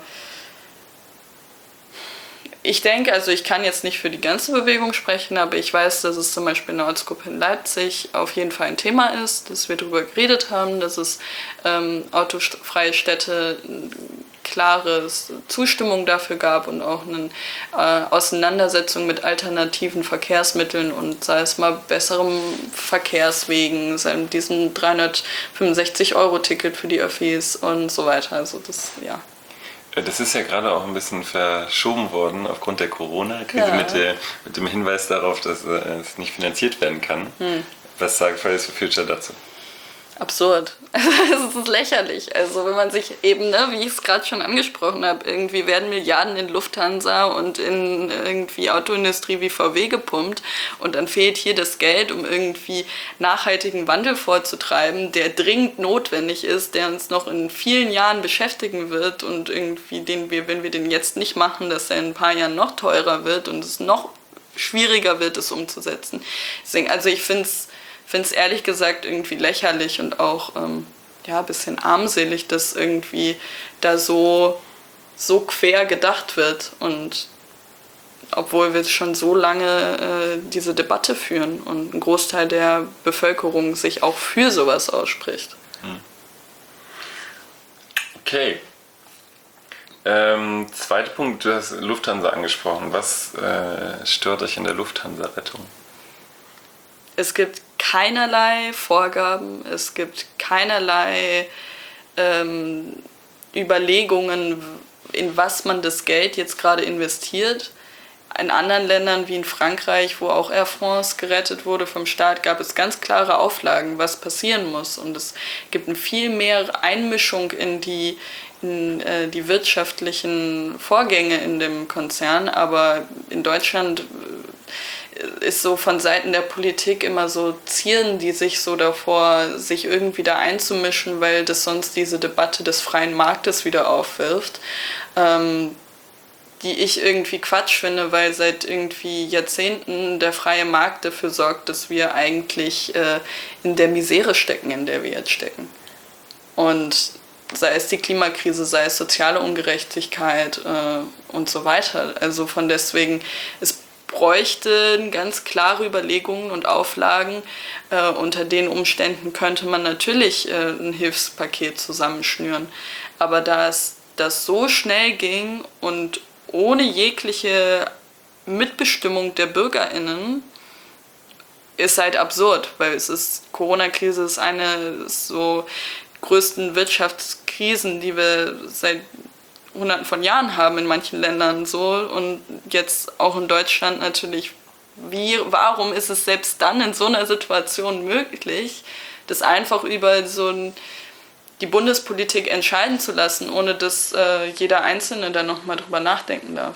Ich denke, also ich kann jetzt nicht für die ganze Bewegung sprechen, aber ich weiß, dass es zum Beispiel in der Ortsgruppe in Leipzig auf jeden Fall ein Thema ist, dass wir darüber geredet haben, dass es autofreie Städte klare Zustimmung dafür gab und auch eine Auseinandersetzung mit alternativen Verkehrsmitteln und sei es mal besseren Verkehrswegen, sei diesem 365-Euro-Ticket für die Öffis und so weiter. Also das, ja. Das ist ja gerade auch ein bisschen verschoben worden aufgrund der Corona-Krise mit dem Hinweis darauf, dass es nicht finanziert werden kann. Was sagt Fridays for Future dazu? Absurd. Es ist lächerlich. Also wenn man sich eben, ne, wie ich es gerade schon angesprochen habe, irgendwie werden Milliarden in Lufthansa und in irgendwie Autoindustrie wie VW gepumpt und dann fehlt hier das Geld, um irgendwie nachhaltigen Wandel vorzutreiben, der dringend notwendig ist, der uns noch in vielen Jahren beschäftigen wird und irgendwie wenn wir den jetzt nicht machen, dass er in ein paar Jahren noch teurer wird und es noch schwieriger wird, es umzusetzen. Deswegen, also ich finde es ehrlich gesagt irgendwie lächerlich und auch ein bisschen armselig, dass irgendwie da so quer gedacht wird und obwohl wir schon so lange diese Debatte führen und ein Großteil der Bevölkerung sich auch für sowas ausspricht. Okay. Zweiter Punkt, du hast Lufthansa angesprochen. Was stört euch in der Lufthansa-Rettung? Es gibt keinerlei Vorgaben, es gibt keinerlei Überlegungen, in was man das Geld jetzt gerade investiert. In anderen Ländern wie in Frankreich, wo auch Air France gerettet wurde vom Staat, gab es ganz klare Auflagen, was passieren muss. Und es gibt eine viel mehr Einmischung in die wirtschaftlichen Vorgänge in dem Konzern. Aber in Deutschland ist so von Seiten der Politik immer so, zieren die sich so davor, sich irgendwie da einzumischen, weil das sonst diese Debatte des freien Marktes wieder aufwirft, die ich irgendwie Quatsch finde, weil seit irgendwie Jahrzehnten der freie Markt dafür sorgt, dass wir eigentlich in der Misere stecken, in der wir jetzt stecken. Und sei es die Klimakrise, sei es soziale Ungerechtigkeit und so weiter. Also von deswegen, es bräuchte ganz klare Überlegungen und Auflagen. Unter den Umständen könnte man natürlich ein Hilfspaket zusammenschnüren. Aber da es das so schnell ging und ohne jegliche Mitbestimmung der BürgerInnen, ist halt absurd, weil Corona-Krise ist eine so größten Wirtschaftskrisen, die wir seit Hunderten von Jahren haben in manchen Ländern so und jetzt auch in Deutschland natürlich. Warum ist es selbst dann in so einer Situation möglich, das einfach über die Bundespolitik entscheiden zu lassen, ohne dass jeder Einzelne da nochmal drüber nachdenken darf?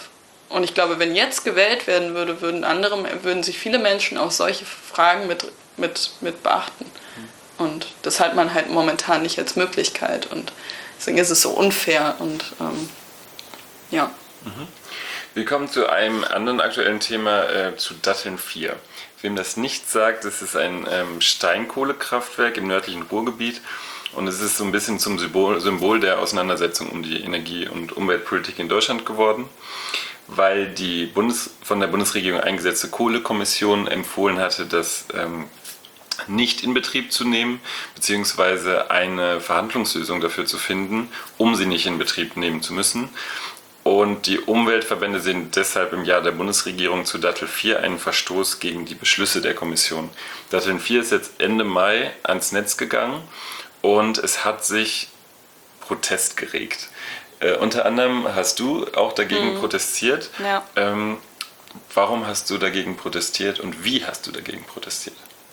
Und ich glaube, wenn jetzt gewählt werden würde, würden sich viele Menschen auch solche Fragen mit beachten. Und das hat man halt momentan nicht als Möglichkeit. Und deswegen ist es so unfair. Und ja. Wir kommen zu einem anderen aktuellen Thema, zu Datteln 4. Wem das nicht sagt, das ist ein Steinkohlekraftwerk im nördlichen Ruhrgebiet. Und es ist so ein bisschen zum Symbol der Auseinandersetzung um die Energie- und Umweltpolitik in Deutschland geworden, weil die von der Bundesregierung eingesetzte Kohlekommission empfohlen hatte, das nicht in Betrieb zu nehmen, beziehungsweise eine Verhandlungslösung dafür zu finden, um sie nicht in Betrieb nehmen zu müssen. Und die Umweltverbände sehen deshalb im Jahr der Bundesregierung zu Dattel 4 einen Verstoß gegen die Beschlüsse der Kommission. Dattel 4 ist jetzt Ende Mai ans Netz gegangen und es hat sich Protest geregt. Unter anderem hast du auch dagegen protestiert. Ja. Warum hast du dagegen protestiert und wie hast du dagegen protestiert?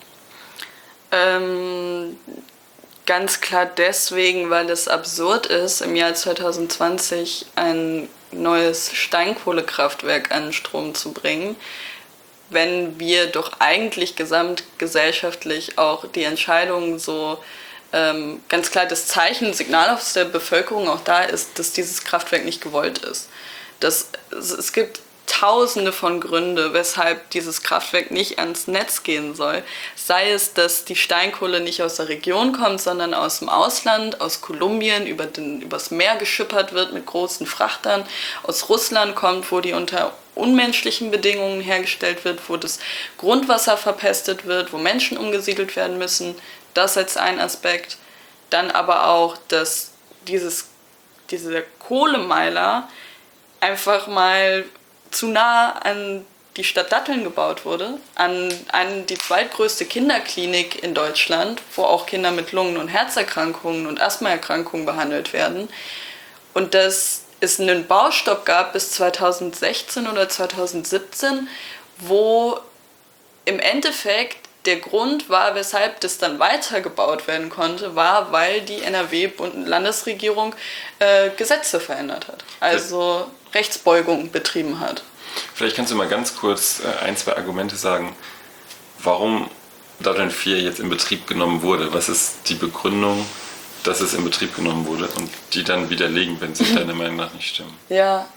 Ganz klar deswegen, weil es absurd ist, im Jahr 2020 ein neues Steinkohlekraftwerk an Strom zu bringen, wenn wir doch eigentlich gesamtgesellschaftlich auch die Entscheidung so ganz klar das Zeichen, Signal aus der Bevölkerung auch da ist, dass dieses Kraftwerk nicht gewollt ist. Es gibt Tausende von Gründe, weshalb dieses Kraftwerk nicht ans Netz gehen soll. Sei es, dass die Steinkohle nicht aus der Region kommt, sondern aus dem Ausland, aus Kolumbien, übers Meer geschippert wird mit großen Frachtern, aus Russland kommt, wo die unter unmenschlichen Bedingungen hergestellt wird, wo das Grundwasser verpestet wird, wo Menschen umgesiedelt werden müssen. Das als ein Aspekt. Dann aber auch, dass dieser Kohlemeiler einfach mal zu nah an die Stadt Datteln gebaut wurde, an die zweitgrößte Kinderklinik in Deutschland, wo auch Kinder mit Lungen- und Herzerkrankungen und Asthmaerkrankungen behandelt werden. Und dass es einen Baustopp gab bis 2016 oder 2017, wo im Endeffekt der Grund war, weshalb das dann weitergebaut werden konnte, war, weil die NRW-Landesregierung Gesetze verändert hat. Also Rechtsbeugung betrieben hat. Vielleicht kannst du mal ganz kurz ein, zwei Argumente sagen, warum Datteln 4 jetzt in Betrieb genommen wurde. Was ist die Begründung, dass es in Betrieb genommen wurde und die dann widerlegen, wenn sie deiner Meinung nach nicht stimmen? Ja,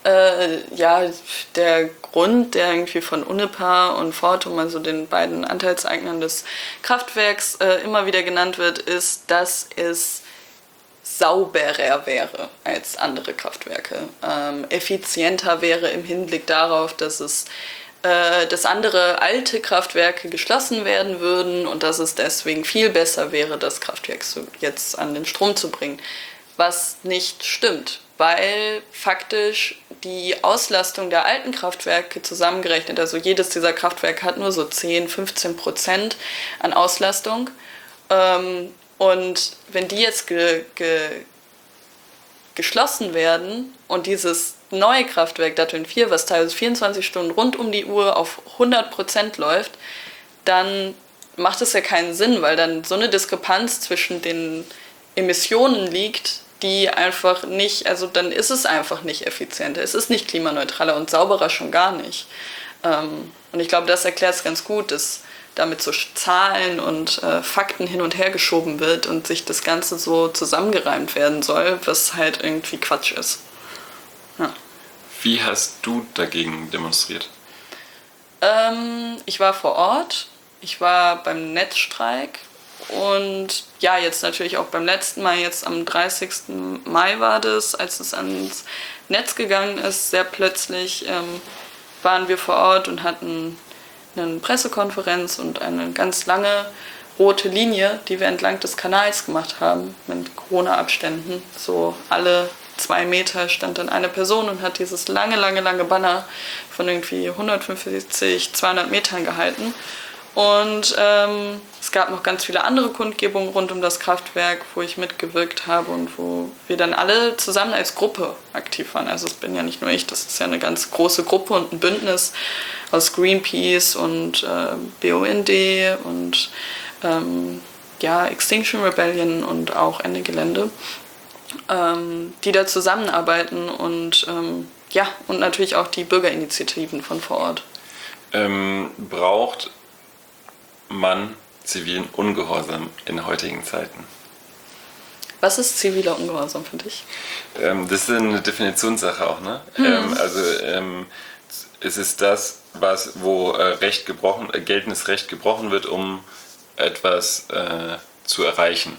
der Grund, der irgendwie von Unipa und Fortum, also den beiden Anteilseignern des Kraftwerks, immer wieder genannt wird, ist, dass es sauberer wäre als andere Kraftwerke, effizienter wäre im Hinblick darauf, dass andere alte Kraftwerke geschlossen werden würden und dass es deswegen viel besser wäre, das Kraftwerk jetzt an den Strom zu bringen. Was nicht stimmt, weil faktisch die Auslastung der alten Kraftwerke zusammengerechnet, also jedes dieser Kraftwerke hat nur so 10-15% an Auslastung. Und wenn die jetzt geschlossen werden und dieses neue Kraftwerk Datteln 4, was teilweise 24 Stunden rund um die Uhr auf 100% läuft, dann macht es ja keinen Sinn, weil dann so eine Diskrepanz zwischen den Emissionen liegt, die einfach nicht, also dann ist es einfach nicht effizienter, es ist nicht klimaneutraler und sauberer schon gar nicht. Und ich glaube, das erklärt es ganz gut, dass damit so Zahlen und Fakten hin und her geschoben wird und sich das Ganze so zusammengereimt werden soll, was halt irgendwie Quatsch ist. Ja. Wie hast du dagegen demonstriert? Ich war vor Ort, ich war beim Netzstreik und ja, jetzt natürlich auch beim letzten Mal, jetzt am 30. Mai war das, als es ans Netz gegangen ist, sehr plötzlich waren wir vor Ort und hatten eine Pressekonferenz und eine ganz lange rote Linie, die wir entlang des Kanals gemacht haben, mit Corona-Abständen. So alle 2 Meter stand dann eine Person und hat dieses lange Banner von irgendwie 150, 200 Metern gehalten. Und es gab noch ganz viele andere Kundgebungen rund um das Kraftwerk, wo ich mitgewirkt habe und wo wir dann alle zusammen als Gruppe aktiv waren. Also es bin ja nicht nur ich, das ist ja eine ganz große Gruppe und ein Bündnis aus Greenpeace und BUND und Extinction Rebellion und auch Ende Gelände, die da zusammenarbeiten und Ja, und natürlich auch die Bürgerinitiativen von vor Ort. Braucht man zivilen Ungehorsam in heutigen Zeiten? Was ist ziviler Ungehorsam für dich? Das ist eine Definitionssache auch, ne? Es ist das, wo geltendes Recht gebrochen wird, um etwas zu erreichen.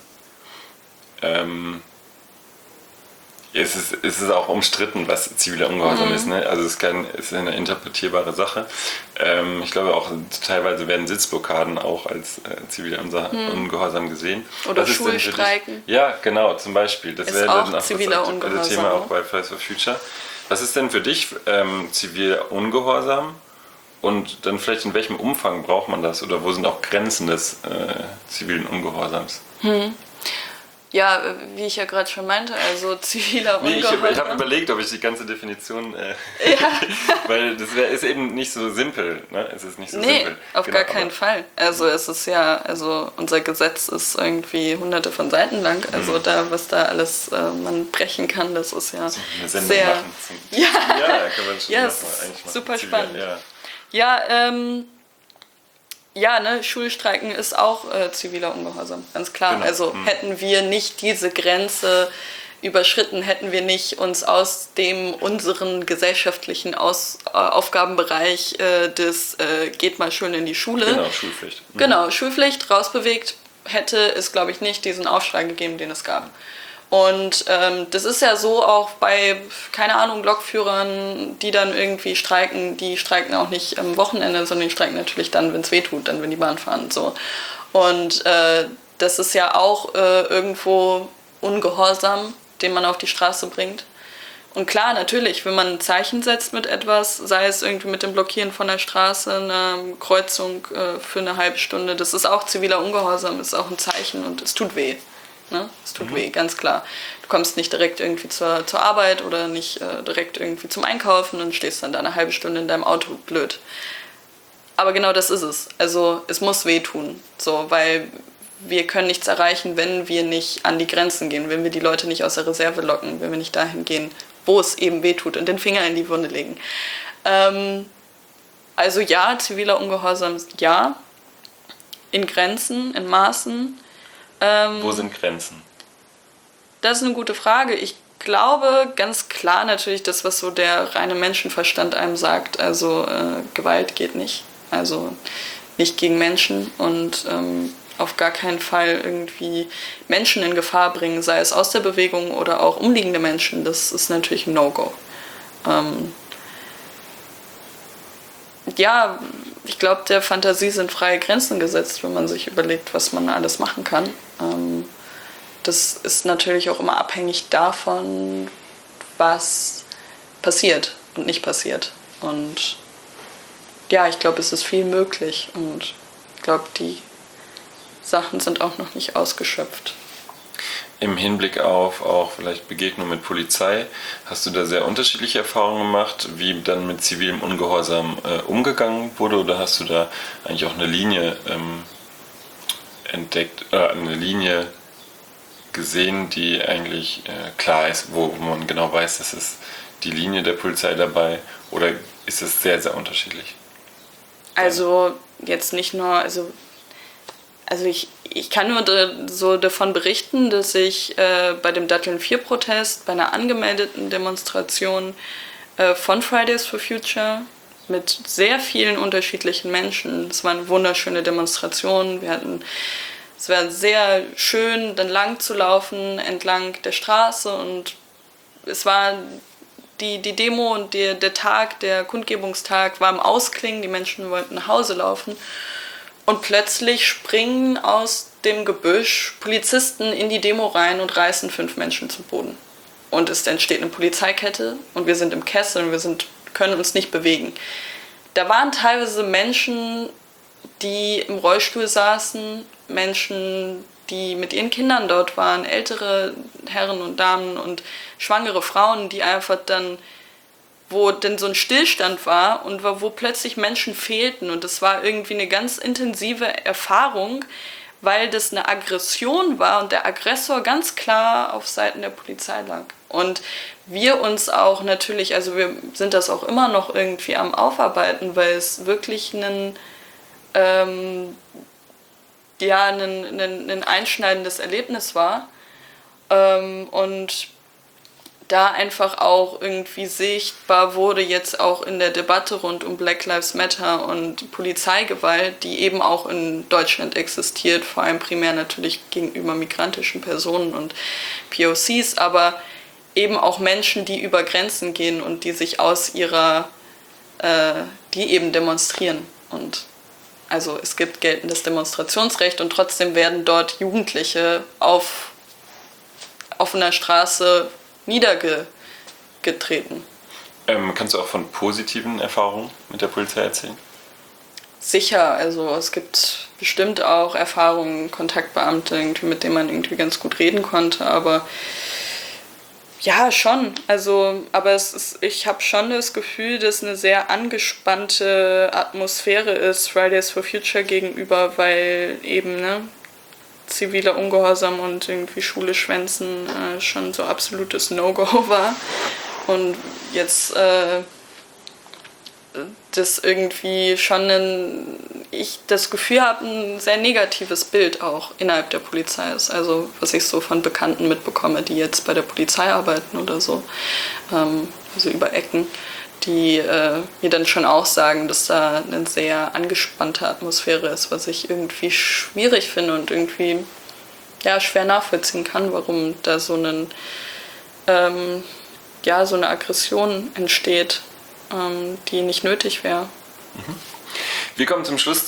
Es ist auch umstritten, was ziviler Ungehorsam ist. Ne? Also es ist eine interpretierbare Sache. Ich glaube auch, teilweise werden Sitzblockaden auch als ziviler Ungehorsam gesehen. Oder Schulstreiken. Ja, genau, zum Beispiel. Das wäre auch dann auch ziviler das Ungehorsam. Thema auch bei Fridays for Future. Was ist denn für dich ziviler Ungehorsam? Und dann vielleicht in welchem Umfang braucht man das? Oder wo sind auch Grenzen des zivilen Ungehorsams? Ja, wie ich ja gerade schon meinte, also ziviler Ungehorsam. Ich habe überlegt, ob ich die ganze Definition... weil das ist eben nicht so simpel. Ne? Es ist nicht so simpel. Auf gar keinen Fall. Also es ist unser Gesetz ist irgendwie hunderte von Seiten lang. Also was da alles man brechen kann, das ist ja so eine Sendung sehr... machen kann man schon eigentlich super spannend. Ja, Schulstreiken ist auch ziviler Ungehorsam, ganz klar. Genau. Also hätten wir nicht diese Grenze überschritten, hätten wir nicht uns aus dem unseren gesellschaftlichen Aufgabenbereich des geht mal schön in die Schule. Genau, Schulpflicht. Genau, Schulpflicht rausbewegt, hätte es, glaube ich, nicht diesen Aufschrei gegeben, den es gab. Und das ist ja so auch bei, keine Ahnung, Lokführern, die dann irgendwie streiken, die streiken auch nicht am Wochenende, sondern die streiken natürlich dann, wenn es weh tut, dann wenn die Bahn fahren. So. Und das ist ja auch irgendwo Ungehorsam, den man auf die Straße bringt. Und klar, natürlich, wenn man ein Zeichen setzt mit etwas, sei es irgendwie mit dem Blockieren von der Straße, eine Kreuzung für eine halbe Stunde, das ist auch ziviler Ungehorsam, ist auch ein Zeichen und es tut weh. Ne? Es tut weh, ganz klar. Du kommst nicht direkt irgendwie zur Arbeit oder nicht direkt irgendwie zum Einkaufen und stehst dann da eine halbe Stunde in deinem Auto, blöd. Aber genau das ist es. Also es muss wehtun, so, weil wir können nichts erreichen, wenn wir nicht an die Grenzen gehen, wenn wir die Leute nicht aus der Reserve locken, wenn wir nicht dahin gehen, wo es eben wehtut und den Finger in die Wunde legen. Also ja, ziviler Ungehorsam, ja, in Grenzen, in Maßen. Wo sind Grenzen? Das ist eine gute Frage. Ich glaube ganz klar natürlich das, was so der reine Menschenverstand einem sagt. Also Gewalt geht nicht. Also nicht gegen Menschen und auf gar keinen Fall irgendwie Menschen in Gefahr bringen, sei es aus der Bewegung oder auch umliegende Menschen. Das ist natürlich ein No-Go. Ja, ich glaube, der Fantasie sind freie Grenzen gesetzt, wenn man sich überlegt, was man alles machen kann. Das ist natürlich auch immer abhängig davon, was passiert und nicht passiert. Und ja, ich glaube, es ist viel möglich und ich glaube, die Sachen sind auch noch nicht ausgeschöpft. Im Hinblick auf auch vielleicht Begegnung mit Polizei, hast du da sehr unterschiedliche Erfahrungen gemacht, wie dann mit zivilem Ungehorsam umgegangen wurde, oder hast du da eigentlich auch eine Linie entdeckt, eine Linie gesehen, die eigentlich klar ist, wo man genau weiß, das ist die Linie der Polizei dabei, oder ist es sehr, sehr unterschiedlich? Also jetzt nicht nur, also ich kann nur so davon berichten, dass ich bei dem Datteln 4-Protest, bei einer angemeldeten Demonstration von Fridays for Future mit sehr vielen unterschiedlichen Menschen, es war eine wunderschöne Demonstration, es war sehr schön, dann lang zu laufen entlang der Straße und es war die Demo und der Tag, der Kundgebungstag war am Ausklingen, die Menschen wollten nach Hause laufen. Und plötzlich springen aus dem Gebüsch Polizisten in die Demo rein und reißen 5 Menschen zu Boden. Und es entsteht eine Polizeikette und wir sind im Kessel und wir können uns nicht bewegen. Da waren teilweise Menschen, die im Rollstuhl saßen, Menschen, die mit ihren Kindern dort waren, ältere Herren und Damen und schwangere Frauen, die einfach dann, wo denn so ein Stillstand war und wo plötzlich Menschen fehlten. Und das war irgendwie eine ganz intensive Erfahrung, weil das eine Aggression war und der Aggressor ganz klar auf Seiten der Polizei lag. Und wir uns auch natürlich, also wir sind das auch immer noch irgendwie am Aufarbeiten, weil es wirklich ein einschneidendes Erlebnis war. Und da einfach auch irgendwie sichtbar wurde, jetzt auch in der Debatte rund um Black Lives Matter und Polizeigewalt, die eben auch in Deutschland existiert, vor allem primär natürlich gegenüber migrantischen Personen und POCs, aber eben auch Menschen, die über Grenzen gehen und die sich die eben demonstrieren. Und also es gibt geltendes Demonstrationsrecht und trotzdem werden dort Jugendliche auf offener Straße niedergetreten. Kannst du auch von positiven Erfahrungen mit der Polizei erzählen? Sicher, also es gibt bestimmt auch Erfahrungen, Kontaktbeamte, irgendwie, mit denen man irgendwie ganz gut reden konnte, aber ja, schon. Also, aber ich habe schon das Gefühl, dass eine sehr angespannte Atmosphäre ist Fridays for Future gegenüber, weil eben, ziviler Ungehorsam und irgendwie Schule schwänzen schon so absolutes No-Go war. Und jetzt das irgendwie schon ich das Gefühl habe, ein sehr negatives Bild auch innerhalb der Polizei ist. Also was ich so von Bekannten mitbekomme, die jetzt bei der Polizei arbeiten oder so, also über Ecken, die mir dann schon auch sagen, dass da eine sehr angespannte Atmosphäre ist, was ich irgendwie schwierig finde und irgendwie schwer nachvollziehen kann, warum da so eine Aggression entsteht, die nicht nötig wäre. Wir kommen zum Schluss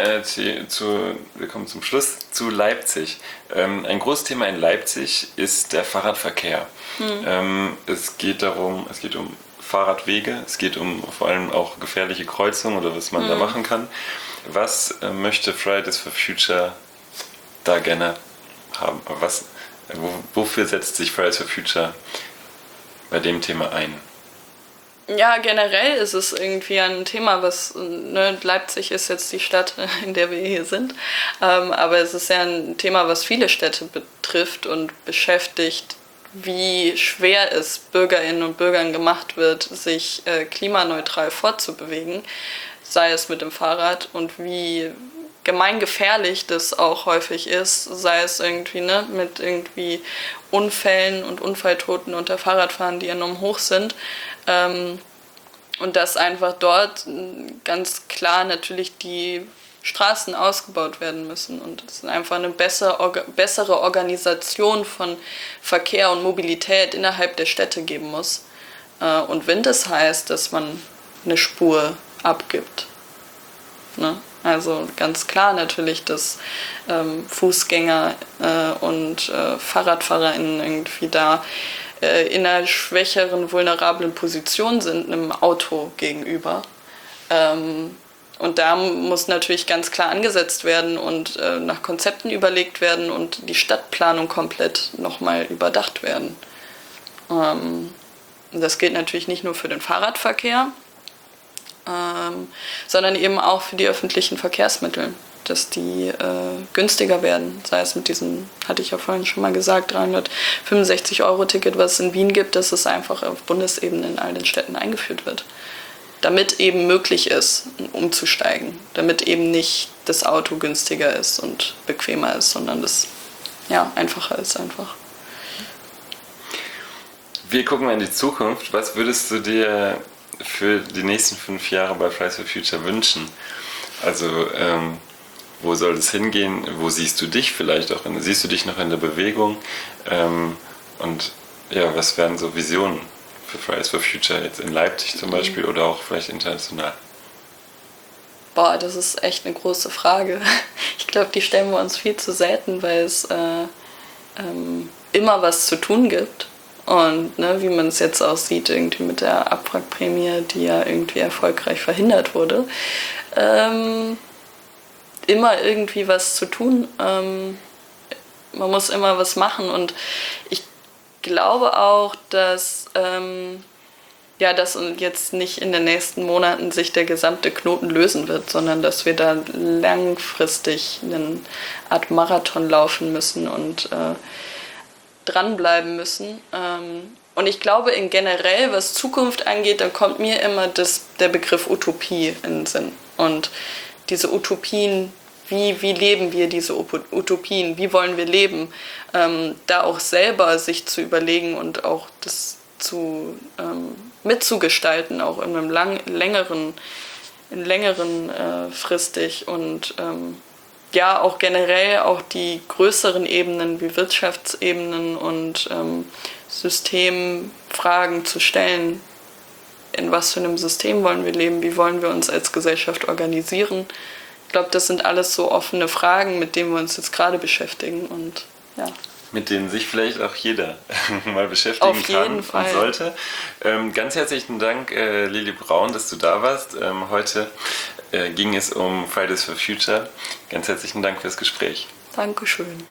zu Leipzig. Ein großes Thema in Leipzig ist der Fahrradverkehr. Es geht um Fahrradwege, es geht um vor allem auch gefährliche Kreuzungen oder was man da machen kann. Was möchte Fridays for Future da gerne haben? Wofür setzt sich Fridays for Future bei dem Thema ein? Ja, generell ist es irgendwie ein Thema, Leipzig ist jetzt die Stadt, in der wir hier sind, aber es ist ja ein Thema, was viele Städte betrifft und beschäftigt, wie schwer es Bürgerinnen und Bürgern gemacht wird, sich klimaneutral fortzubewegen, sei es mit dem Fahrrad, und wie gemeingefährlich das auch häufig ist, sei es irgendwie mit irgendwie Unfällen und Unfalltoten unter Fahrradfahren, die enorm hoch sind. Und dass einfach dort ganz klar natürlich die Straßen ausgebaut werden müssen und es einfach eine bessere Organisation von Verkehr und Mobilität innerhalb der Städte geben muss. Und wenn das heißt, dass man eine Spur abgibt. Ne? Also ganz klar natürlich, dass Fußgänger und FahrradfahrerInnen irgendwie da in einer schwächeren, vulnerablen Position sind einem Auto gegenüber. Und da muss natürlich ganz klar angesetzt werden und nach Konzepten überlegt werden und die Stadtplanung komplett nochmal überdacht werden. Das gilt natürlich nicht nur für den Fahrradverkehr, sondern eben auch für die öffentlichen Verkehrsmittel, dass die günstiger werden, sei es mit diesem, hatte ich ja vorhin schon mal gesagt, 365-Euro-Ticket, was es in Wien gibt, dass es einfach auf Bundesebene in all den Städten eingeführt wird. Damit eben möglich ist, umzusteigen, damit eben nicht das Auto günstiger ist und bequemer ist, sondern das einfacher ist einfach. Wir gucken mal in die Zukunft. Was würdest du dir für die nächsten 5 Jahre bei Fridays for Future wünschen? Also wo soll es hingehen? Wo siehst du dich vielleicht auch? Siehst du dich noch in der Bewegung? Und ja, was wären so Visionen für Fridays for Future jetzt in Leipzig zum Beispiel oder auch vielleicht international? Boah, das ist echt eine große Frage. Ich glaube, die stellen wir uns viel zu selten, weil es immer was zu tun gibt. Und wie man es jetzt auch sieht, irgendwie mit der Abwrackprämie, die ja irgendwie erfolgreich verhindert wurde, immer irgendwie was zu tun. Man muss immer was machen. Und ich glaube auch, dass ja, dass uns jetzt nicht in den nächsten Monaten sich der gesamte Knoten lösen wird, sondern dass wir da langfristig eine Art Marathon laufen müssen und dranbleiben müssen. Und ich glaube, in generell, was Zukunft angeht, da kommt mir immer der Begriff Utopie in den Sinn. Und diese Utopien, wie leben wir diese Utopien, wie wollen wir leben, da auch selber sich zu überlegen und auch das mitzugestalten, auch in einem längeren fristig und ja, auch generell auch die größeren Ebenen wie Wirtschaftsebenen und Systemfragen zu stellen. In was für einem System wollen wir leben? Wie wollen wir uns als Gesellschaft organisieren? Ich glaube, das sind alles so offene Fragen, mit denen wir uns jetzt gerade beschäftigen und ja. Mit denen sich vielleicht auch jeder mal beschäftigen Auf kann jeden Fall. und sollte. Ganz herzlichen Dank, Lili Braun, dass du da warst. Heute ging es um Fridays for Future. Ganz herzlichen Dank fürs Gespräch. Dankeschön.